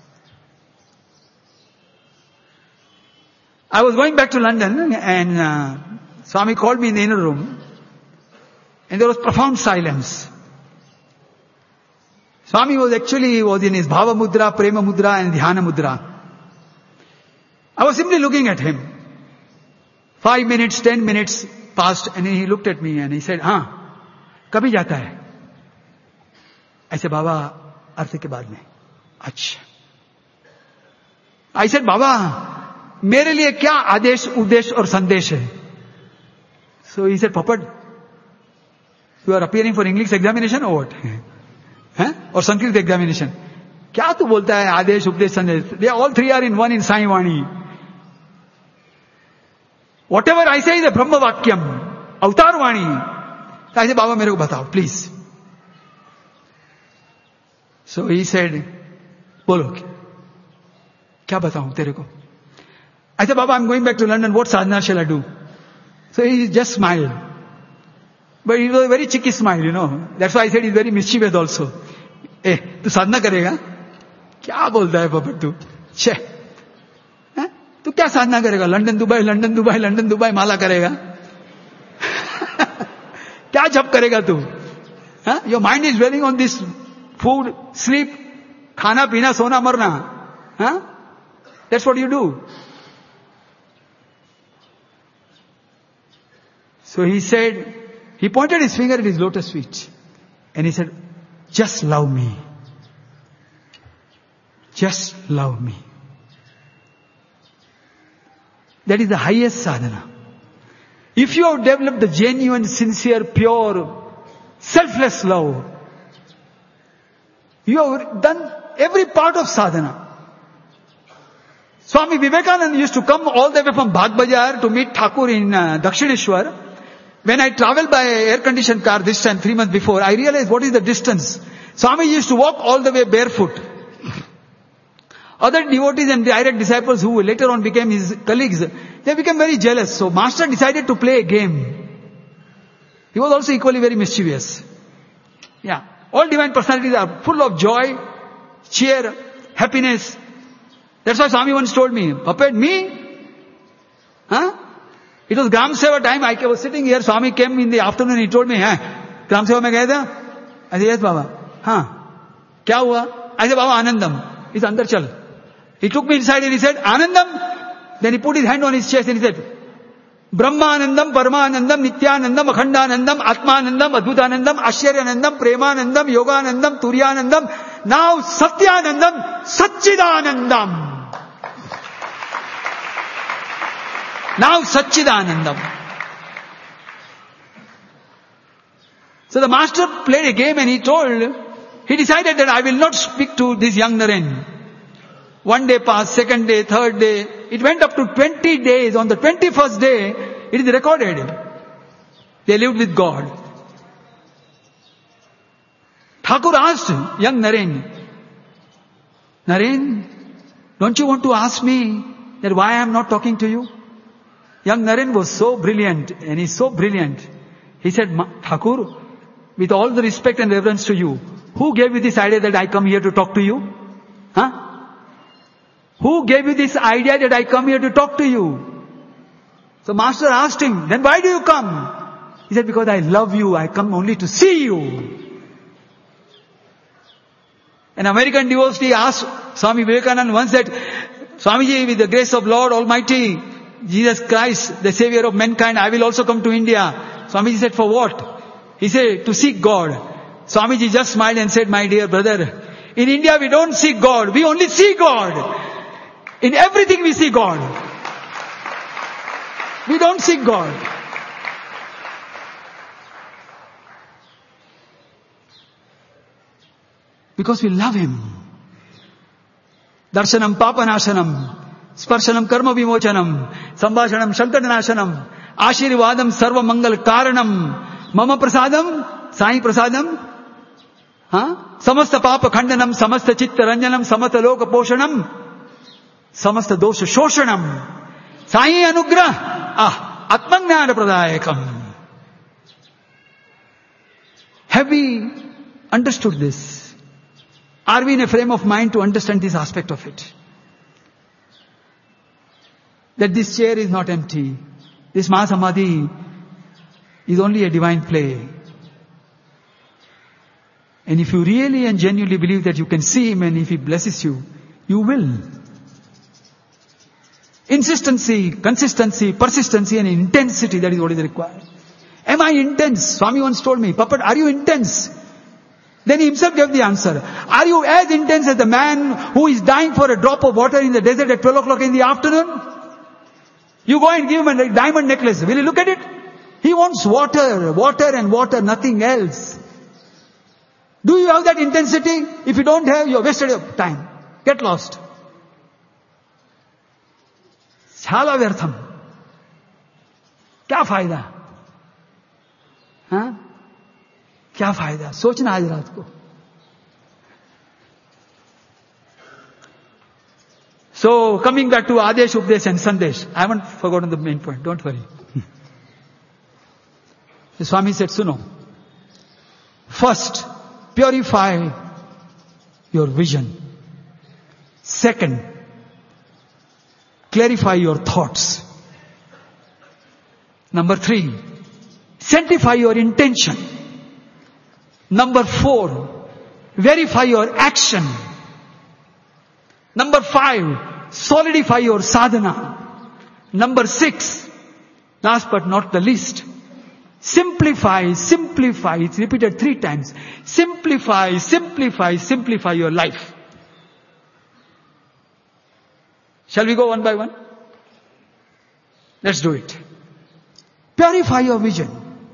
I was going back to London and uh, Swami called me in the inner room and there was profound silence. Swami was actually was in his Bhava Mudra, Prema Mudra and Dhyana Mudra. I was simply looking at him. Five minutes, ten minutes passed and he looked at me and he said, हाँ, कभी जाता है? ऐसे बाबा अर्थ के बाद में. अच्छा. I said, बाबा, मेरे लिए क्या आदेश, उद्देश और संदेश है? So he said, Puppet, you are appearing for English examination or what? Huh? Or Sanskrit examination? क्या तू बोलता है आदेश, उपदेश, संदेश? They all three are in one in Sai Vani. Whatever I say is a Brahma Vakyam, Avatar Vani. I said, Baba, मेरे को बताओ, please. So he said, बोलो, क्या बताऊं तेरे को? I said, Baba, I'm going back to London. What sadhana shall I do? So he just smiled. But it was a very cheeky smile, you know. That's why I said he's very mischievous also. Eh, तू साधना करेगा? क्या बोलता है बाबा तू? छे, तू क्या साधना करेगा? London Dubai, London Dubai, London Dubai माला करेगा? क्या जप करेगा तू? Huh? Your mind is dwelling on this food, sleep, खाना पीना सोना मरना. Huh? That's what you do. So he said, he pointed his finger at his lotus feet and he said, just love me. Just love me. That is the highest sadhana. If you have developed the genuine, sincere, pure, selfless love, you have done every part of sadhana. Swami Vivekananda used to come all the way from Bhag Bazaar to meet Thakur in uh, Dakshineshwar. When I traveled by air-conditioned car this time, three months before, I realized what is the distance. Swami used to walk all the way barefoot. Other devotees and direct disciples who later on became his colleagues, they became very jealous. So Master decided to play a game. He was also equally very mischievous. Yeah. All divine personalities are full of joy, cheer, happiness. That's why Swami once told me, Puppet, me? Huh? It was Gram Seva time. I was sitting here. Swami came in the afternoon. He told me, "Hey, Gram Seva mein gaye tha?" I said, "Yes, Baba." "Huh? Kya hua?" I said, "Baba, Anandam." He said, "Andar chal." He took me inside and he said, "Anandam." Then he put his hand on his chest and he said, "Brahmanandam, Paramanandam, Nityanandam, Akhandanandam, Atmanandam, Adbhutanandam, Ashwaryanandam, Premanandam, Yoganandam, Turyanandam, now Satyanandam, Satchidanandam." Now Satchidanandam. So the master played a game and he told, he decided that I will not speak to this young Naren. One day passed, second day, third day. It went up to twenty days. On the twenty-first day, it is recorded. They lived with God. Thakur asked young Naren, Naren, don't you want to ask me that why I am not talking to you? Young Naren was so brilliant, and he's so brilliant. He said, Thakur, with all the respect and reverence to you, who gave you this idea that I come here to talk to you? Huh? Who gave you this idea that I come here to talk to you? So Master asked him, then why do you come? He said, because I love you, I come only to see you. An American devotee asked Swami Vivekananda once that, Swamiji, with the grace of Lord Almighty, Jesus Christ, the Savior of mankind, I will also come to India. Swamiji said, for what? He said, to seek God. Swamiji just smiled and said, my dear brother, in India we don't seek God, we only see God. In everything we see God. We don't seek God. Because we love Him. Darshanam papanashanam. Sparshanam karma vimochanam, sambhashanam shankatanashanam, ashirvadam sarva mangal karanam, mama prasadam, sai prasadam, Huh? Samasta papa khandanam, samasta chitta ranjanam, samasta loka poshanam, samasta dosha shoshanam, Sai anugrah, ah, atmanjnana pradayakam. Have we understood this? Are we in a frame of mind to understand this aspect of it? That this chair is not empty. This Mahasamadhi is only a divine play. And if you really and genuinely believe that you can see Him and if He blesses you, you will. Insistency, consistency, persistency and intensity, that is what is required. Am I intense? Swami once told me, Puppet, are you intense? Then he himself gave the answer. Are you as intense as the man who is dying for a drop of water in the desert at twelve o'clock in the afternoon? You go and give him a diamond necklace. Will he look at it? He wants water, water and water, nothing else. Do you have that intensity? If you don't have, you have wasted your time. Get lost. Chala vyartham. क्या फायदा? हाँ? क्या फायदा? सोचना आज रात को. So, coming back to Adesh, Updesh and Sandesh. I haven't forgotten the main point. Don't worry. The Swami said, Suno. First, purify your vision. Second, clarify your thoughts. Number three, sanctify your intention. Number four, verify your action. Number five, solidify your sadhana. Number six, last but not the least, simplify, simplify. It's repeated three times. Simplify, simplify, simplify your life. Shall we go one by one? Let's do it. Purify your vision.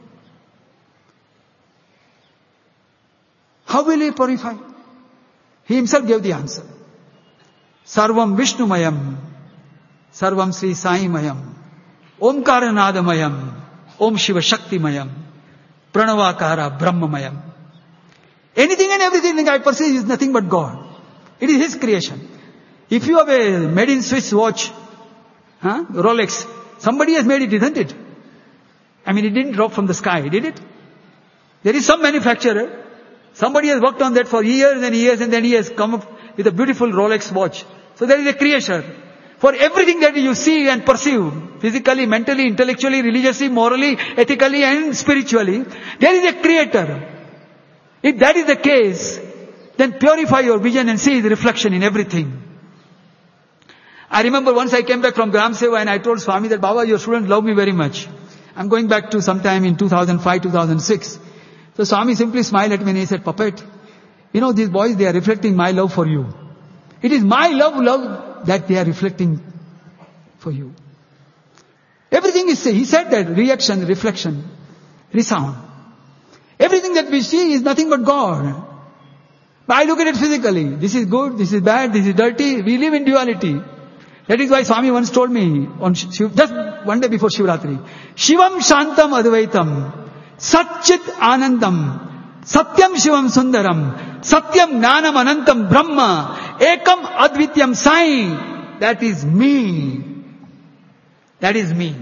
How will he purify? He himself gave the answer. Sarvam Vishnumayam, Sarvam Sri Sai Mayam, Omkara Nadamayam, Om Shiva Shakti Mayam, Pranavakara Brahmamayam. Anything and everything I perceive is nothing but God. It is His creation. If you have a made in Swiss watch, huh, Rolex, somebody has made it, isn't it? I mean, it didn't drop from the sky, did it? There is some manufacturer. Somebody has worked on that for years and years and then he has come up with a beautiful Rolex watch. So there is a creator. For everything that you see and perceive, physically, mentally, intellectually, religiously, morally, ethically and spiritually, there is a creator. If that is the case, then purify your vision and see the reflection in everything. I remember once I came back from Gram Seva and I told Swami that, Baba, your students love me very much. I'm going back to sometime in two thousand five, two thousand six. So Swami simply smiled at me and he said, Puppet, you know, these boys, they are reflecting my love for you. It is my love, love that they are reflecting for you. Everything is, he said that, reaction, reflection, resound. Everything that we see is nothing but God. But I look at it physically. This is good, this is bad, this is dirty. We live in duality. That is why Swami once told me, on Shiv, just one day before Shivratri, Shivam Shantam Advaitam, Satchit Anandam, Satyam Shivam Sundaram, Satyam Gnanam Anantam Brahma, Ekam Advityam Sai. That is me. That is me.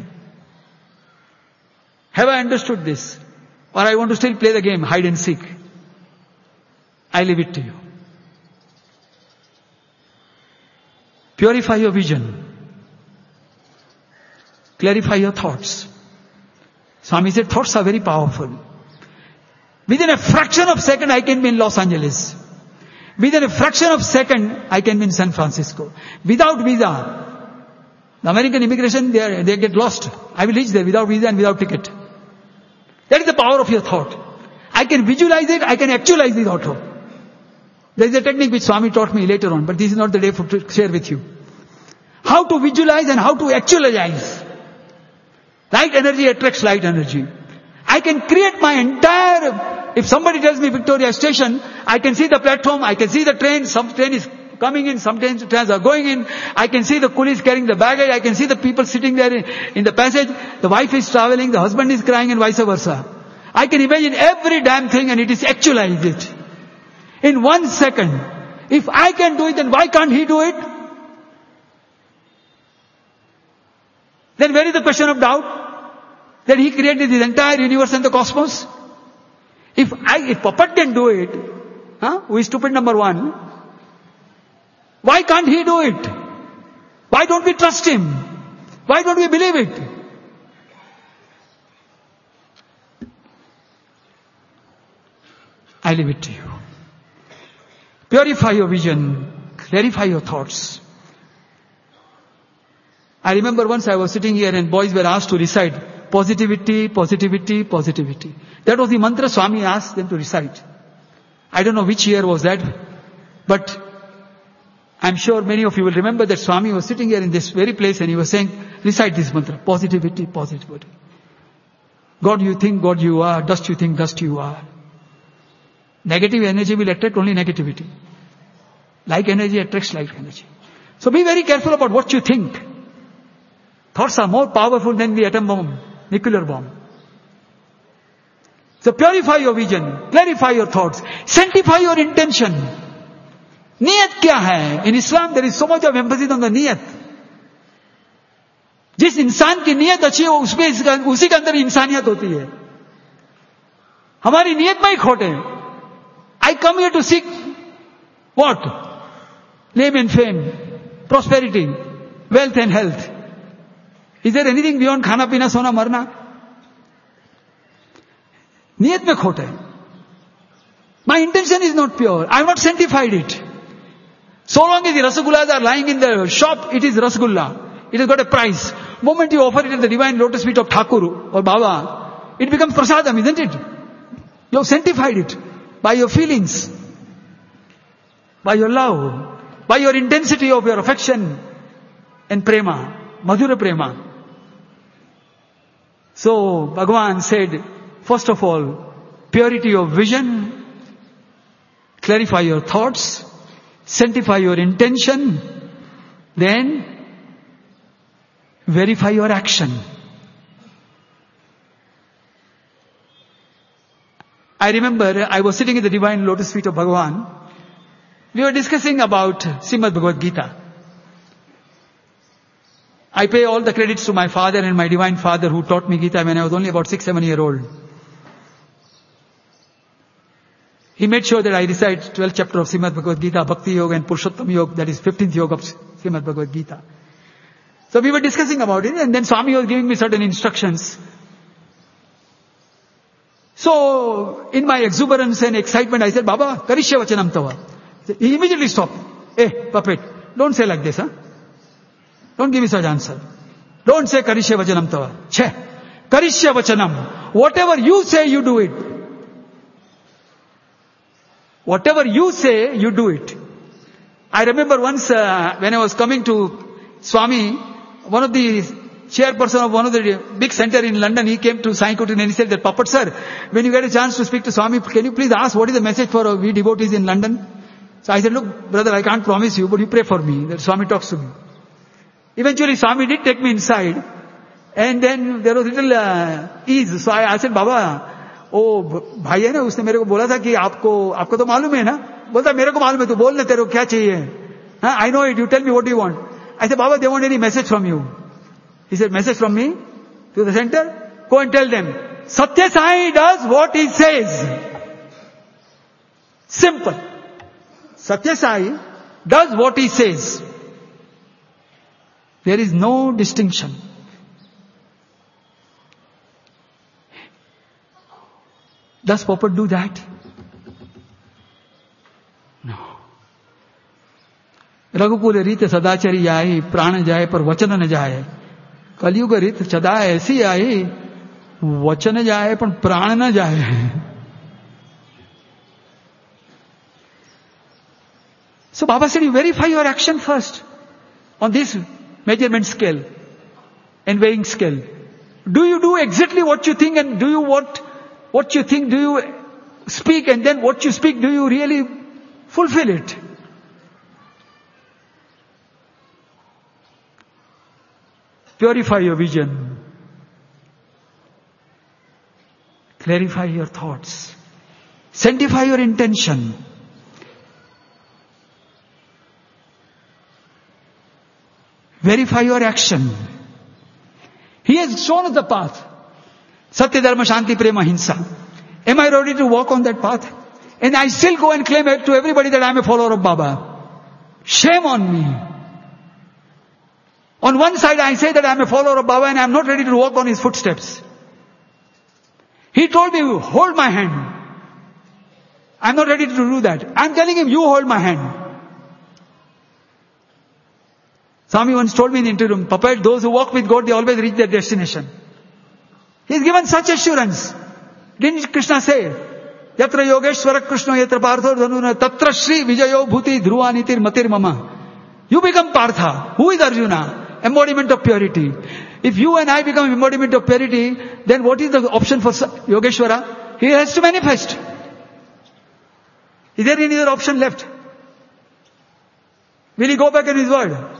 Have I understood this? Or I want to still play the game, hide and seek? I leave it to you. Purify your vision. Clarify your thoughts. Swami said thoughts are very powerful. Within a fraction of a second I can be in Los Angeles. Within a fraction of a second I can be in San Francisco. Without visa. The American immigration, they, are, they get lost. I will reach there without visa and without ticket. That is the power of your thought. I can visualize it, I can actualize it also. There is a technique which Swami taught me later on, but this is not the day for to share with you. How to visualize and how to actualize. Light energy attracts light energy. I can create my entire, if somebody tells me Victoria Station, I can see the platform, I can see the train, some train is coming in, sometimes trains are going in, I can see the coolies carrying the baggage, I can see the people sitting there in, in the passage, the wife is traveling, the husband is crying and vice versa. I can imagine every damn thing and it is actualized it. In one second. If I can do it, then why can't he do it? Then where is the question of doubt? That he created this entire universe and the cosmos? If I, if puppet can do it, huh? Who is stupid number one? Why can't he do it? Why don't we trust him? Why don't we believe it? I leave it to you. Purify your vision. Clarify your thoughts. I remember once I was sitting here and boys were asked to recite positivity, positivity, positivity. That was the mantra Swami asked them to recite. I don't know which year was that, but I'm sure many of you will remember that Swami was sitting here in this very place and he was saying, recite this mantra, positivity, positivity. God you think, God you are, dust you think, dust you are. Negative energy will attract only negativity. Like energy attracts like energy. So be very careful about what you think. Thoughts are more powerful than the atom bomb, nuclear bomb. So purify your vision, clarify your thoughts, sanctify your intention. Niyat kya hai? In Islam there is so much of emphasis on the niyat. जिस इंसान की नियत अच्छी हो उसमें उसी के अंदर इंसानियत होती है. हमारी नियत में ही खोट है. I come here to seek what? Name and fame, prosperity, wealth and health. Is there anything beyond खाना पीना सोना मरना? नियत में खोट है. My intention is not pure. I have not sanctified it. So long as the rasagullas are lying in the shop, it is rasgulla. It has got a price. Moment you offer it at the divine lotus feet of Thakur or Baba, it becomes prasadam, isn't it? You have sanctified it by your feelings, by your love, by your intensity of your affection and prema, madhura prema. So Bhagavan said, first of all, purity of vision, clarify your thoughts, sanctify your intention, then verify your action. I remember I was sitting at the divine lotus feet of Bhagavan. We were discussing about Srimad Bhagavad Gita. I pay all the credits to my father and my divine father who taught me Gita when I was only about six, seven year old. He made sure that I recite twelfth chapter of Srimad Bhagavad Gita, Bhakti Yoga and Purushottam Yoga, that is fifteenth yoga of Srimad Bhagavad Gita. So we were discussing about it and then Swami was giving me certain instructions. So in my exuberance and excitement I said, Baba, Karishya Vachanam Tava. He immediately stopped. Hey, puppet, don't say like this, huh? Don't give me such answer. Don't say Karishya Vachanam Tava. Che, Karishya Vachanam. Whatever you say, you do it. Whatever you say, you do it. I remember once uh, when I was coming to Swami, one of the chairperson of one of the big center in London, he came to Sai Kuti and he said that, Puppet sir, when you get a chance to speak to Swami, can you please ask what is the message for we devotees in London? So I said, look, brother, I can't promise you, but you pray for me, that Swami talks to me. Eventually Swami did take me inside and then there was little uh, ease. So I, I said, Baba, ओ भाई है ना उसने मेरे को बोला था कि आपको आपको तो मालूम है ना बोलता मेरे को मालूम है तू बोल ना तेरे को क्या चाहिए हाँ I know it you tell me what you want I said Baba they want any message from you he said message from me to the centre go and tell them Satya Sai does what he says simple Satya Sai does what he says there is no distinction Does Popat do that? No. रघुकुल रीत सदाचरी आई प्राण जाए पर वचन न जाए कलयुग रीत सदा ऐसी आई वचन जाए पर प्राण न जाए. So Baba said you verify your action first on this measurement scale and weighing scale. Do you do exactly what you think and do you what What you think, do you speak, and then what you speak, do you really fulfill it? Purify your vision. Clarify your thoughts. Sanctify your intention. Verify your action. He has shown us the path. Satya, Dharma, Shanti, Prema, Hinsa. Am I ready to walk on that path? And I still go and claim to everybody that I am a follower of Baba. Shame on me. On one side I say that I am a follower of Baba and I am not ready to walk on his footsteps. He told me, hold my hand. I am not ready to do that. I am telling him, you hold my hand. Swami once told me in the interim, Puppet, those who walk with God, they always reach their destination. He has given such assurance. Didn't Krishna say, Yatra Yogeshwara Krishna Yatra Partha Dhanuna Tatra Shri Vijayo Bhuti Dhruva Nitir Matir Mama. You become Partha. Who is Arjuna? Embodiment of purity. If you and I become embodiment of purity, then what is the option for Yogeshwara? He has to manifest. Is there any other option left? Will he go back in his word?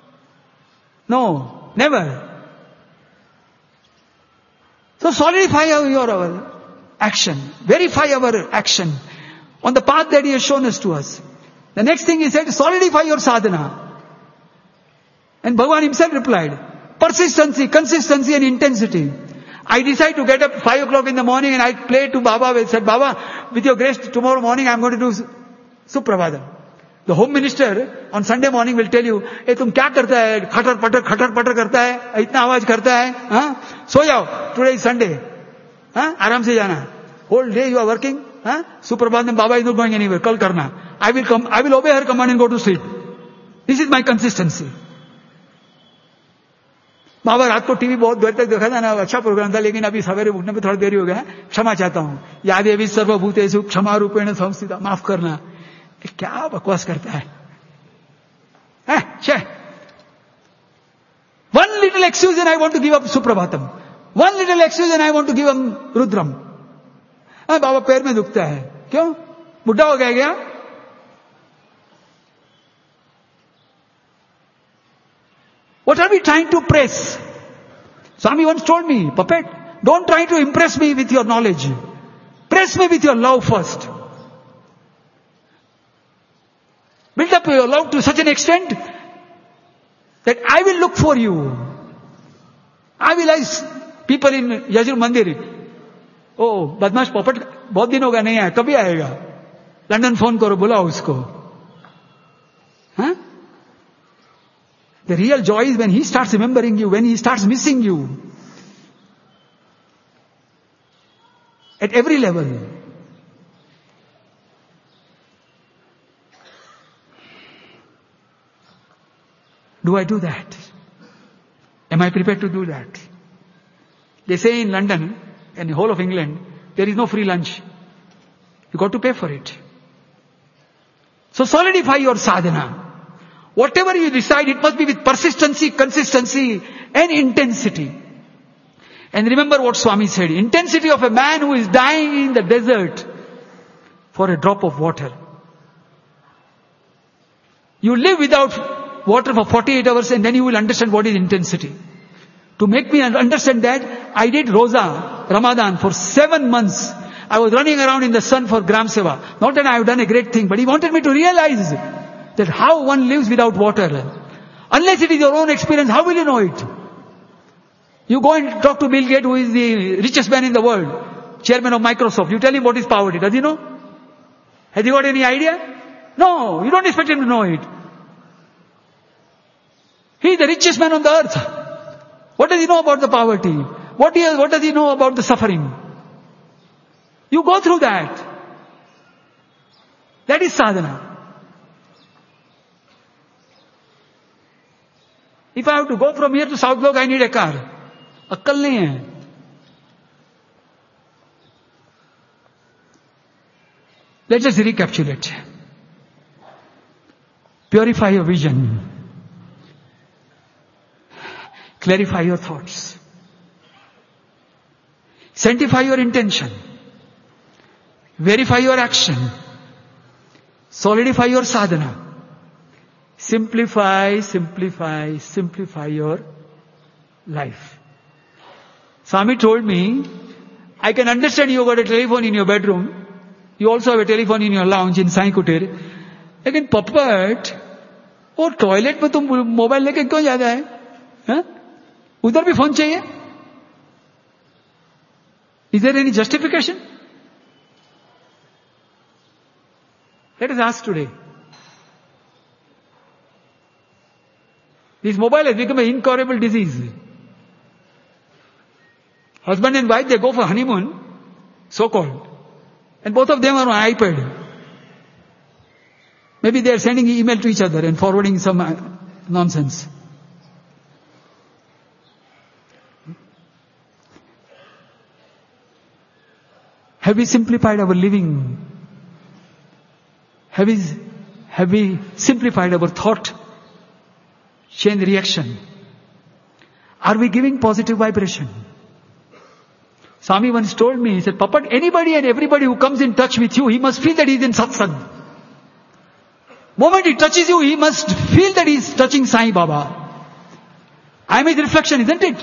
No, never. So solidify your our action. Verify our action on the path that he has shown us to us. The next thing he said, solidify your sadhana. And Bhagavan himself replied, persistency, consistency and intensity. I decide to get up five o'clock in the morning and I play to Baba. I said, Baba, with your grace, tomorrow morning I am going to do Suprabhadam. The Home Minister on Sunday morning will tell you, hey, तुम क्या करता है? खटर पटर खटर पटर करता है? इतना आवाज करता है? हाँ? सो जाओ. Today is Sunday. हाँ? आराम से जाना. Whole day you are working. हाँ? Suprabhadam, Baba is not going anywhere. कल करना. I will come. I will obey her command and go to sleep. This is my consistency. बाबा रात को टीवी बहुत देर तक देखा था ना, अच्छा प्रोग्राम था, लेकिन अभी सवेरे उठने में थोड़ा देरी हो गया. क्षमा चाहता हूँ. या देवी सर्वभूतेषु क्षमा रूपेण संस्थिता. माफ करना. क्या बकवास करता है? है? One little excuse and I want to give up Suprabhatam. One little excuse and I want to give up Rudram. हाँ, बाबा पैर में दुखता है. क्यों? बुढ़ा हो गया क्या? What are we trying to press? Swami once told me, Puppet, don't try to impress me with your knowledge. Press me with your love first. Build up your love to such an extent that I will look for you. I will ask people in Yajur Mandir, oh, बदमाश Puppet बहुत दिन होगा नहीं आया, कभी आएगा? London phone करो, बुलाओ उसको. Huh? The real joy is when he starts remembering you, when he starts missing you. At every level. Do I do that? Am I prepared to do that? They say in London, and the whole of England, there is no free lunch. You got to pay for it. So solidify your sadhana. Whatever you decide, it must be with persistency, consistency and intensity. And remember what Swami said, intensity of a man who is dying in the desert for a drop of water. You live without water for forty-eight hours and then you will understand what is intensity. To make me understand that, I did Roza, Ramadan for seven months. I was running around in the sun for Gram Seva. Not that I have done a great thing, but he wanted me to realize that how one lives without water. Unless it is your own experience, how will you know it? You go and talk to Bill Gates, who is the richest man in the world, chairman of Microsoft. You tell him what is poverty. Does he know? Has he got any idea? No, you don't expect him to know it. He is the richest man on the earth. What does he know about the poverty? What, he, what does he know about the suffering? You go through that. That is sadhana. If I have to go from here to South Block, I need a car. अक्कल नहीं है. Let us recapitulate. Purify your vision. Clarify your thoughts. Sanctify your intention. Verify your action. Solidify your sadhana. Simplify, simplify, simplify your life. Swami told me, I can understand you got a telephone in your bedroom. You also have a telephone in your lounge in Sai Kutir. Again, Puppet, और toilet में तुम mobile लेके क्यों जा रहा है, है? उधर भी फोन चाहिए? Is there any justification? Let us ask today. This mobile has become an incurable disease. Husband and wife, they go for honeymoon, so-called, and both of them are on iPad. Maybe they are sending email to each other and forwarding some uh, nonsense. Have we simplified our living? Have we, have we simplified our thought chain reaction? Are we giving positive vibration? Swami once told me, he said, Papat, anybody and everybody who comes in touch with you, he must feel that he is in satsang. Moment he touches you, he must feel that he is touching Sai Baba. I am his reflection, isn't it?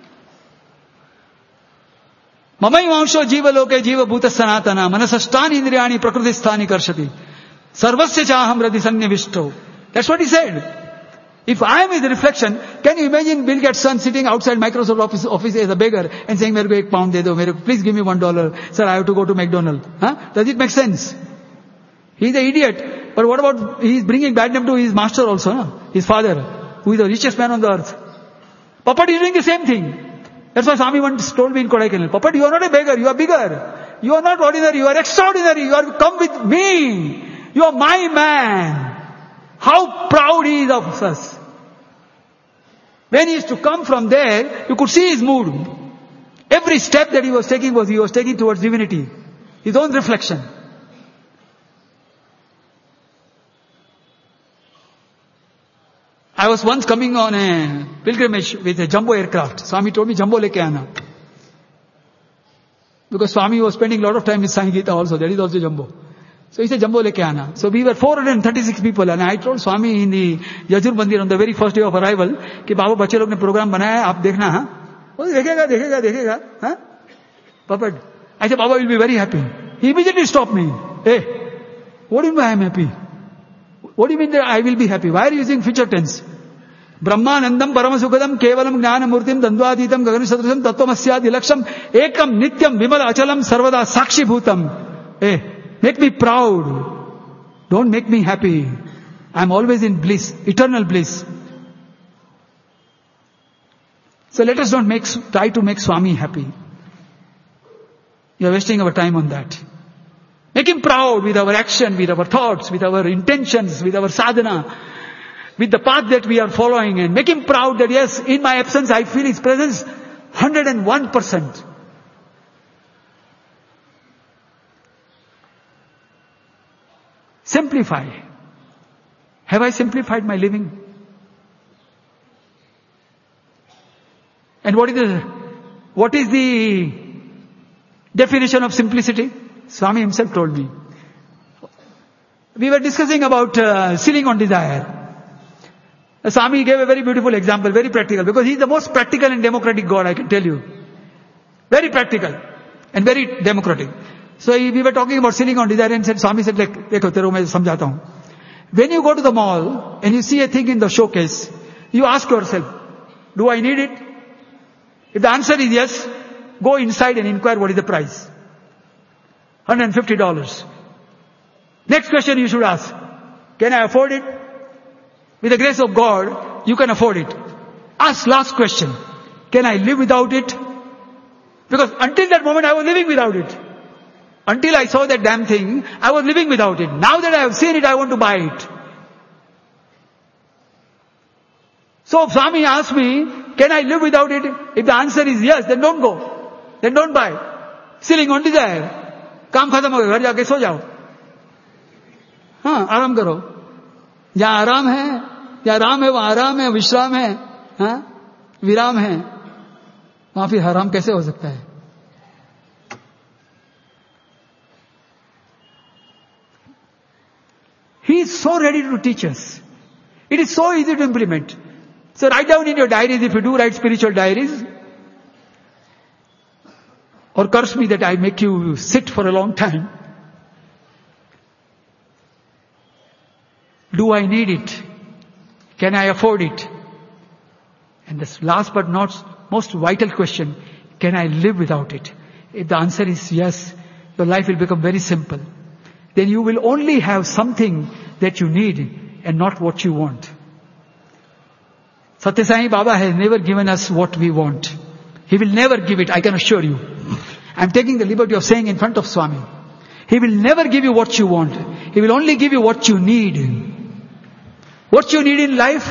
Mamai vansho jiva loke jiva bhuta sanatana manasasthani indriyani prakritisthani karshati sarvasya chaham radhi sannivishto. That's what he said. If I am his reflection, can you imagine Bill Gates' son sitting outside Microsoft office, office as a beggar and saying, mere ko ek pound de do, mere ko, please give me one dollar. Sir, I have to go to McDonald's. Huh? Does it make sense? He is an idiot. But what about, he is bringing bad name to his master also, no? His father, who is the richest man on the earth. Papat is doing the same thing. That's why Swami once told me in Kodaikanal, Papat, you are not a beggar, you are bigger. You are not ordinary, you are extraordinary, you are come with me. You are my man. How proud he is of us. When he used to come from there, you could see his mood. Every step that he was taking was, he was taking towards divinity. His own reflection. I was once coming on a pilgrimage with a jumbo aircraft. Swami told me, jumbo leke aana. Because Swami was spending a lot of time with Sai Gita also. That is also jumbo. So he said, jumbo leke aana. So we were four hundred thirty-six people. And I told Swami in the Yajur Mandir on the very first day of arrival, कि बाबा बच्चे लोग ने programme बनाया है, आप देखना, हाँ? वो देखेगा, देखेगा, देखेगा, हाँ? Papat. I said, Baba will be very happy. He immediately stopped me. Hey, what do you mean I am happy? What do you mean that I will be happy? Why are you using future tense? Brahmanandam paramasukadam kevalam jnanamurtim dandvaditam gaganisadrusam tattvamasyaadilaksham ekam nityam vimal achalam sarvada sakshi bhutam. Hey, make me proud. Don't make me happy. I am always in bliss, eternal bliss. So let us not make, try to make Swami happy. We are wasting our time on that. Make him proud with our action, with our thoughts, with our intentions, with our sadhana, with the path that we are following, and make him proud that yes, in my absence I feel his presence one hundred one percent. Simplify. Have I simplified my living? And what is the, what is the definition of simplicity? Swami himself told me. We were discussing about uh, ceiling on desire. Swami gave a very beautiful example, very practical, because he is the most practical and democratic God, I can tell you. Very practical and very democratic. So he, we were talking about ceiling on desire and said, Swami said, like, dekho, tero main samjhata hu. When you go to the mall and you see a thing in the showcase, you ask yourself, do I need it? If the answer is yes, go inside and inquire what is the price. one hundred fifty dollars. Next question you should ask, can I afford it? With the grace of God, you can afford it. Ask last question, can I live without it? Because until that moment I was living without it. Until I saw that damn thing, I was living without it. Now that I have seen it, I want to buy it. So if Swami asked me, can I live without it? If the answer is yes, then don't go. Then don't buy. Ceiling on desire. काम खत्म हो गया, घर जाके सो जाओ. हाँ, आराम करो. जहाँ आराम है, जहाँ आराम है, वहाँ आराम है, विश्राम है, हाँ, विराम है. वहाँ फिर हराम कैसे हो सकता है? He is so ready to teach us. It is so easy to implement. So write down in your diaries, if you do write spiritual diaries, or curse me that I make you sit for a long time. Do I need it? Can I afford it? And this last but not most vital question, can I live without it? If the answer is yes, your life will become very simple. Then you will only have something that you need and not what you want. Satya Sai Baba has never given us what we want. He will never give it, I can assure you. I'm taking the liberty of saying in front of Swami. He will never give you what you want. He will only give you what you need. What you need in life?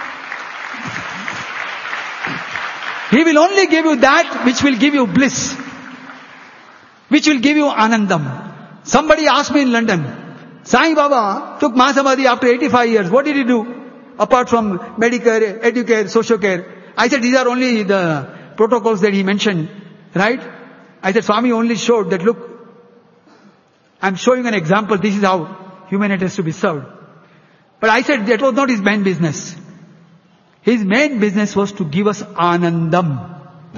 He will only give you that which will give you bliss. Which will give you anandam. Somebody asked me in London, Sai Baba took Mahasamadhi after eighty-five years. What did he do? Apart from Medicare, Educare, Social Care. I said, these are only the protocols that he mentioned. Right? I said, Swami only showed that, look, I'm showing an example. This is how humanity has to be served. But I said that was not his main business. His main business was to give us anandam.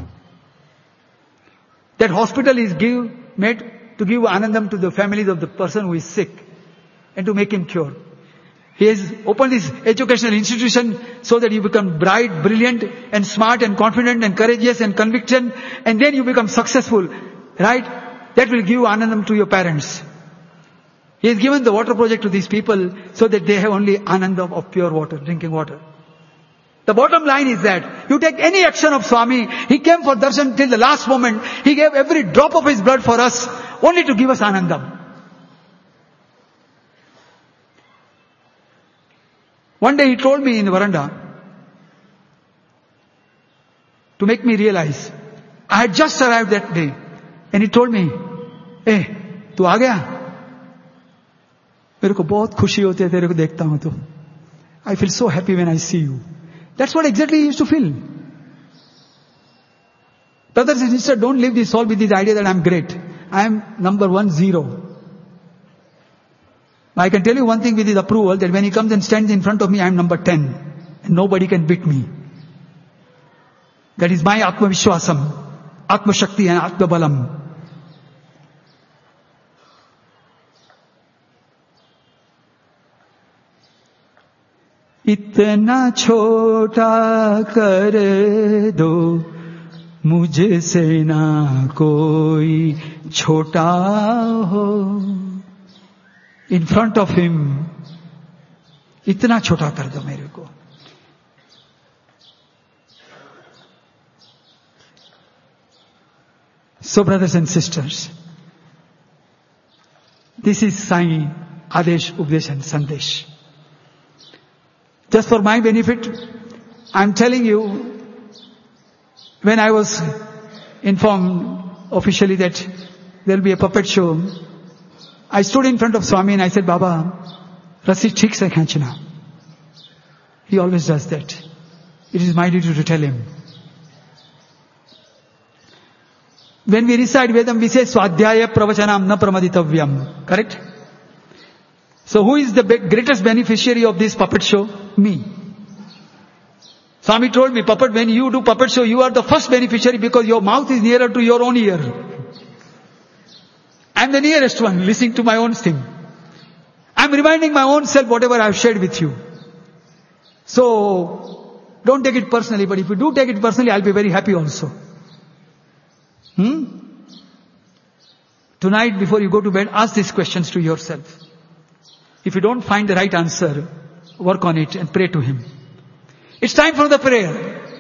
That hospital is give, made to give anandam to the families of the person who is sick and to make him cure. He has opened this educational institution so that you become bright, brilliant and smart and confident and courageous and conviction, and then you become successful. Right? That will give anandam to your parents. He has given the water project to these people so that they have only anandam of pure water, drinking water. The bottom line is that you take any action of Swami, he came for darshan till the last moment. He gave every drop of his blood for us, only to give us anandam. One day he told me in the veranda, to make me realize, I had just arrived that day, and he told me, "Hey, tu aa gaya? मेरे को बहुत खुशी होती है तेरे को देखता हूं तो. I feel so happy when I see you." That's what exactly he used to feel. Brothers and sisters, don't live this all with this idea that I'm great. I am number one, zero. I can tell you one thing with his approval, that when he comes and stands in front of me, I am number ten. And nobody can beat me. That is my Atma Vishwasam, Atma Shakti and Atma Balam. इतना छोटा कर दो मुझसे ना कोई छोटा हो. In front of him, इतना छोटा कर दो मेरे को. So brothers and sisters, this is Sai Adesh, Upadesh and Sandesh. Just for my benefit, I'm telling you, when I was informed officially that there will be a puppet show, I stood in front of Swami and I said, Baba, Rasi thik se khanchna. He always does that. It is my duty to tell him. When we recite Vedam, we say, Swadhyaya pravachanam na pramaditavyam. Correct? So who is the greatest beneficiary of this puppet show? Me. Swami told me, puppet, when you do puppet show, you are the first beneficiary because your mouth is nearer to your own ear. I'm the nearest one, listening to my own thing. I'm reminding my own self whatever I've shared with you. So, don't take it personally, but if you do take it personally, I'll be very happy also. Hmm? Tonight, before you go to bed, ask these questions to yourself. If you don't find the right answer, work on it and pray to him. It's time for the prayer.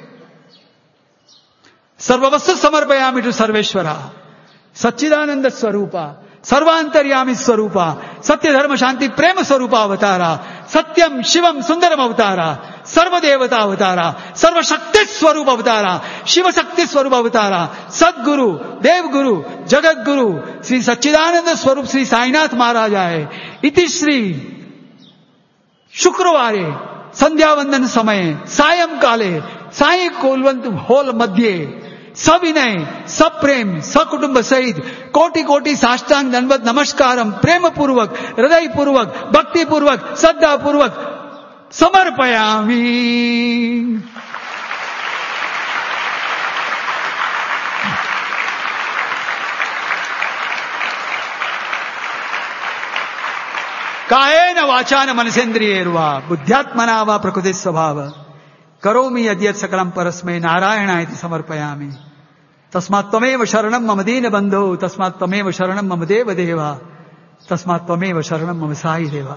Sarvavasya samarpayami to Sarveshwara. Satchidananda Swarupa. Sarvantaryami Swarupa. Satya Dharma Shanti Prema Swarupa Avatara. Satyam Shivam Sundaram Avatara. Sarva Devata Avatara. Sarva Shakti Swarupa Avatara. Shiva Shakti Swarupa Avatara. Sadguru, Dev Guru, Jagat Guru, Sri Satchidananda Swarup Sri Sainath Maharaja. Iti Shri Shukravare Sandhya Vandan Samaye Sayam Kale Sai Kolvant Hol Madhye Savinay, Saprem, Sakutumba Sahit, Koti Koti Sashtang Danvat Namaskaram, Prema Purvak, Hriday Purvak, Bhakti Purvak, Saddha Purvak, Samarpayami. कायेन वाचा न मनसेन्द्रियैर्वा बुद्ध्यात्मना वा प्रकृति स्वभाव करोमि यद्यत् सकलं परस्मै नारायणाय समर्पयामि तस्मात् त्वमेव शरणं मम दीन बन्धो तस्मात् त्वमेव शरणं मम देव देवा तस्मात् त्वमेव शरणं मम साई देवा।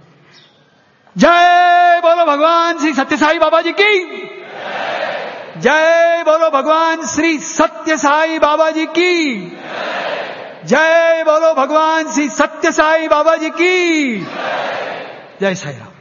जय बोलो भगवान श्री सत्य साई बाबा जी की जय। बोलो भगवान श्री सत्य साई बाबा जी की जय। बोलो भगवान श्री सत्य साई बाबा जी की जय। साई राम।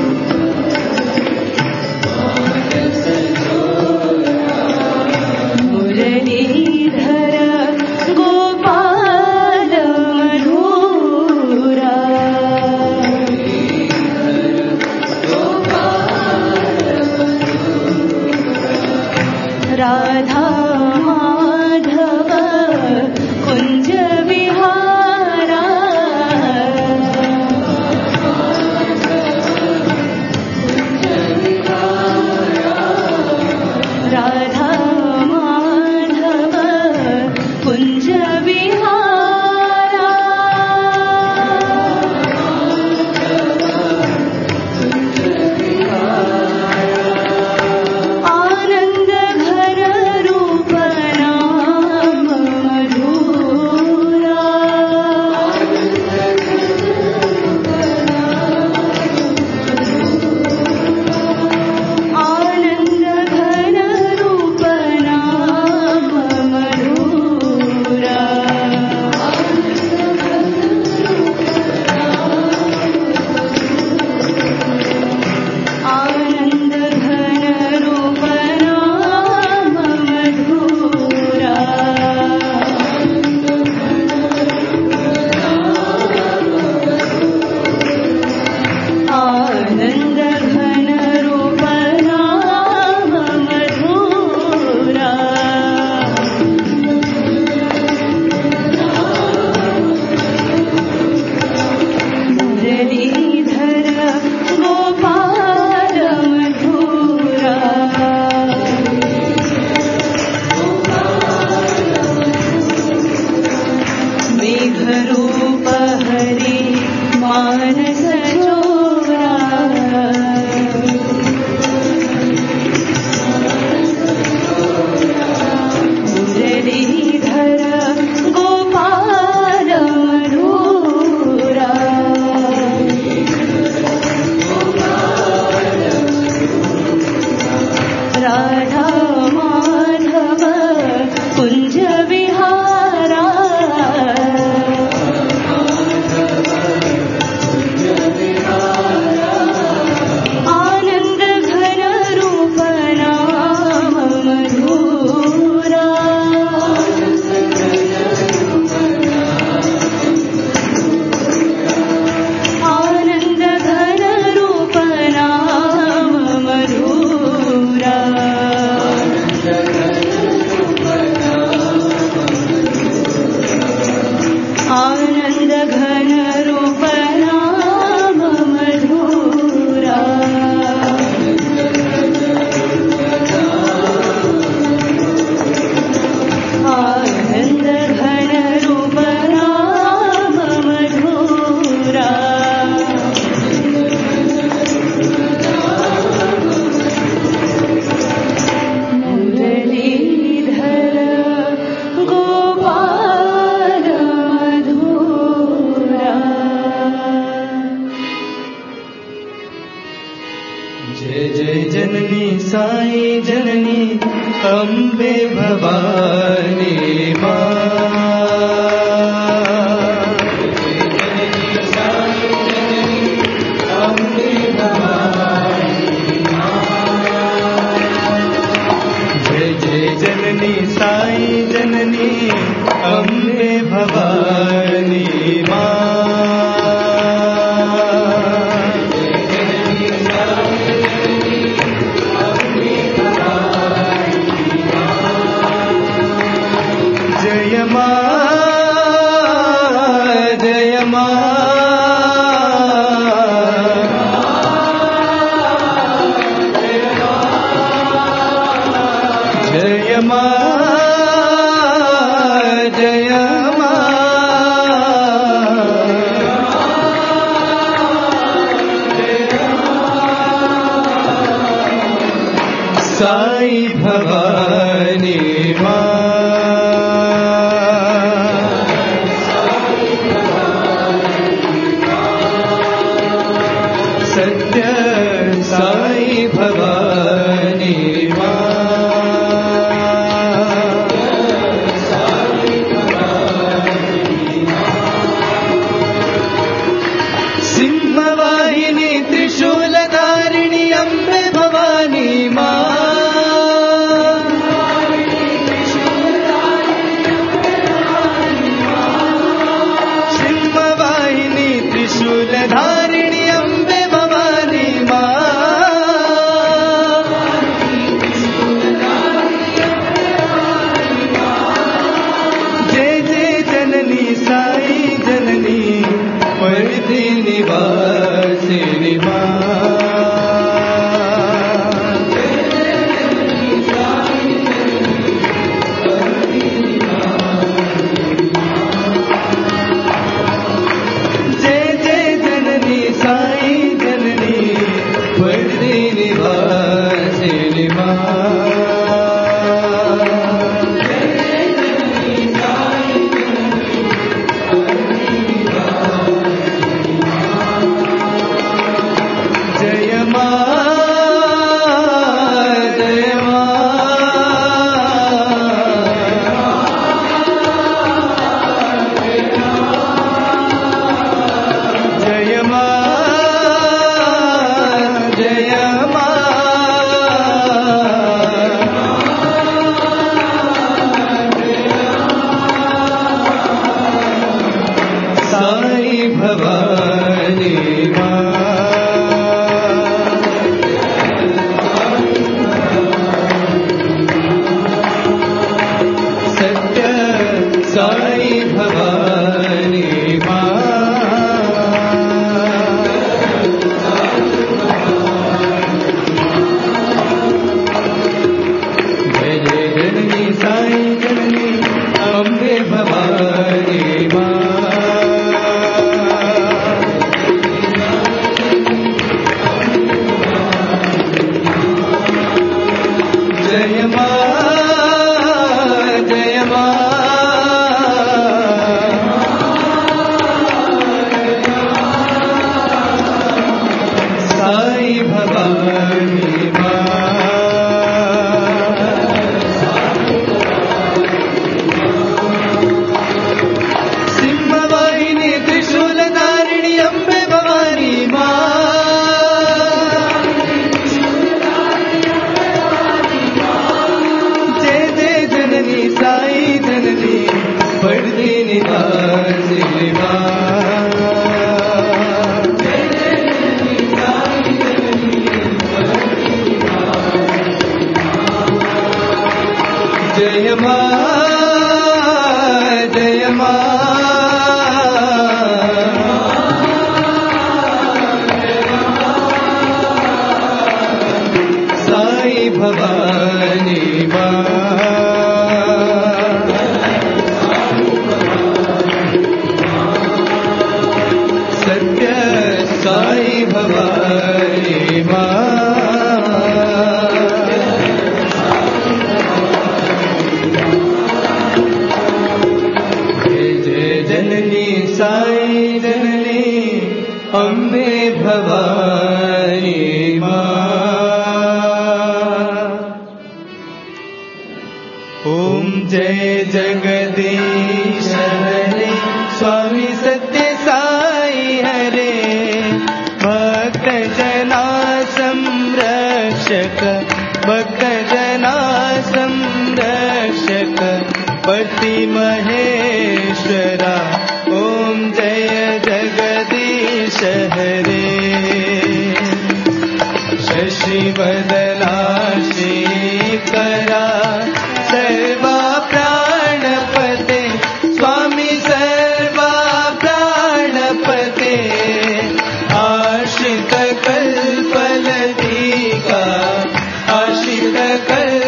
मुरली साई भवानी मां निवासिनी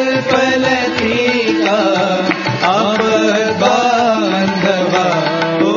बांधवा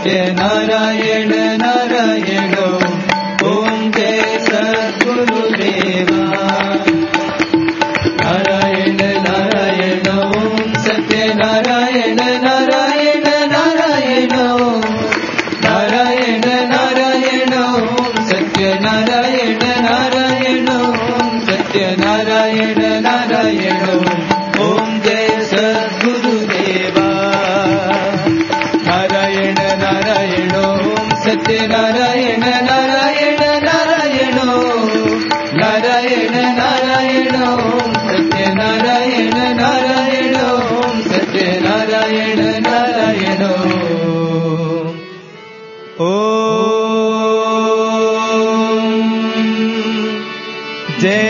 सत्यनारायण नारायण ओम जय सद्गुरुदेवा नारायण नारायण ओम सत्यनारायण नारायण नारायण नारायण नारायण ओम सत्यनारायण नारायण ओम सत्यनारायण नारायण ओम जय सद्गुरुदेवा नारायण नारायण ओम सत्यनारायण नारायण नारायण नारायण नारायण ओम सत्यनारायण नारायण ओम सत्यनारायण नारायण ओम जय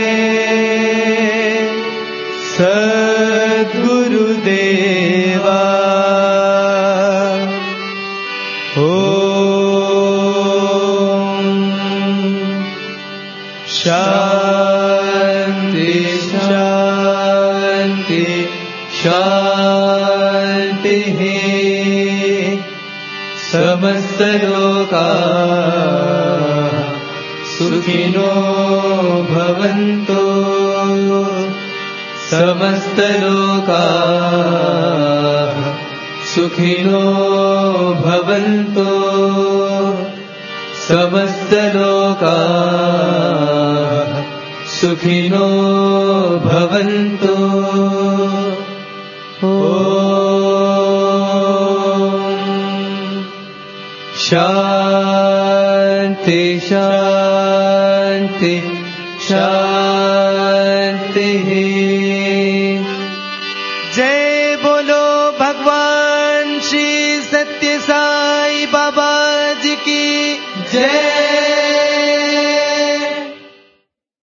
सद्गुरुदेवा शांति शांति शांति समस्त लोकाः सुखिनो भवन्तु समस्त लोकाः सुखिनो भवन्तु समस्त लोकाः सुखिनो भवन्तु ओम शांति शांति शांति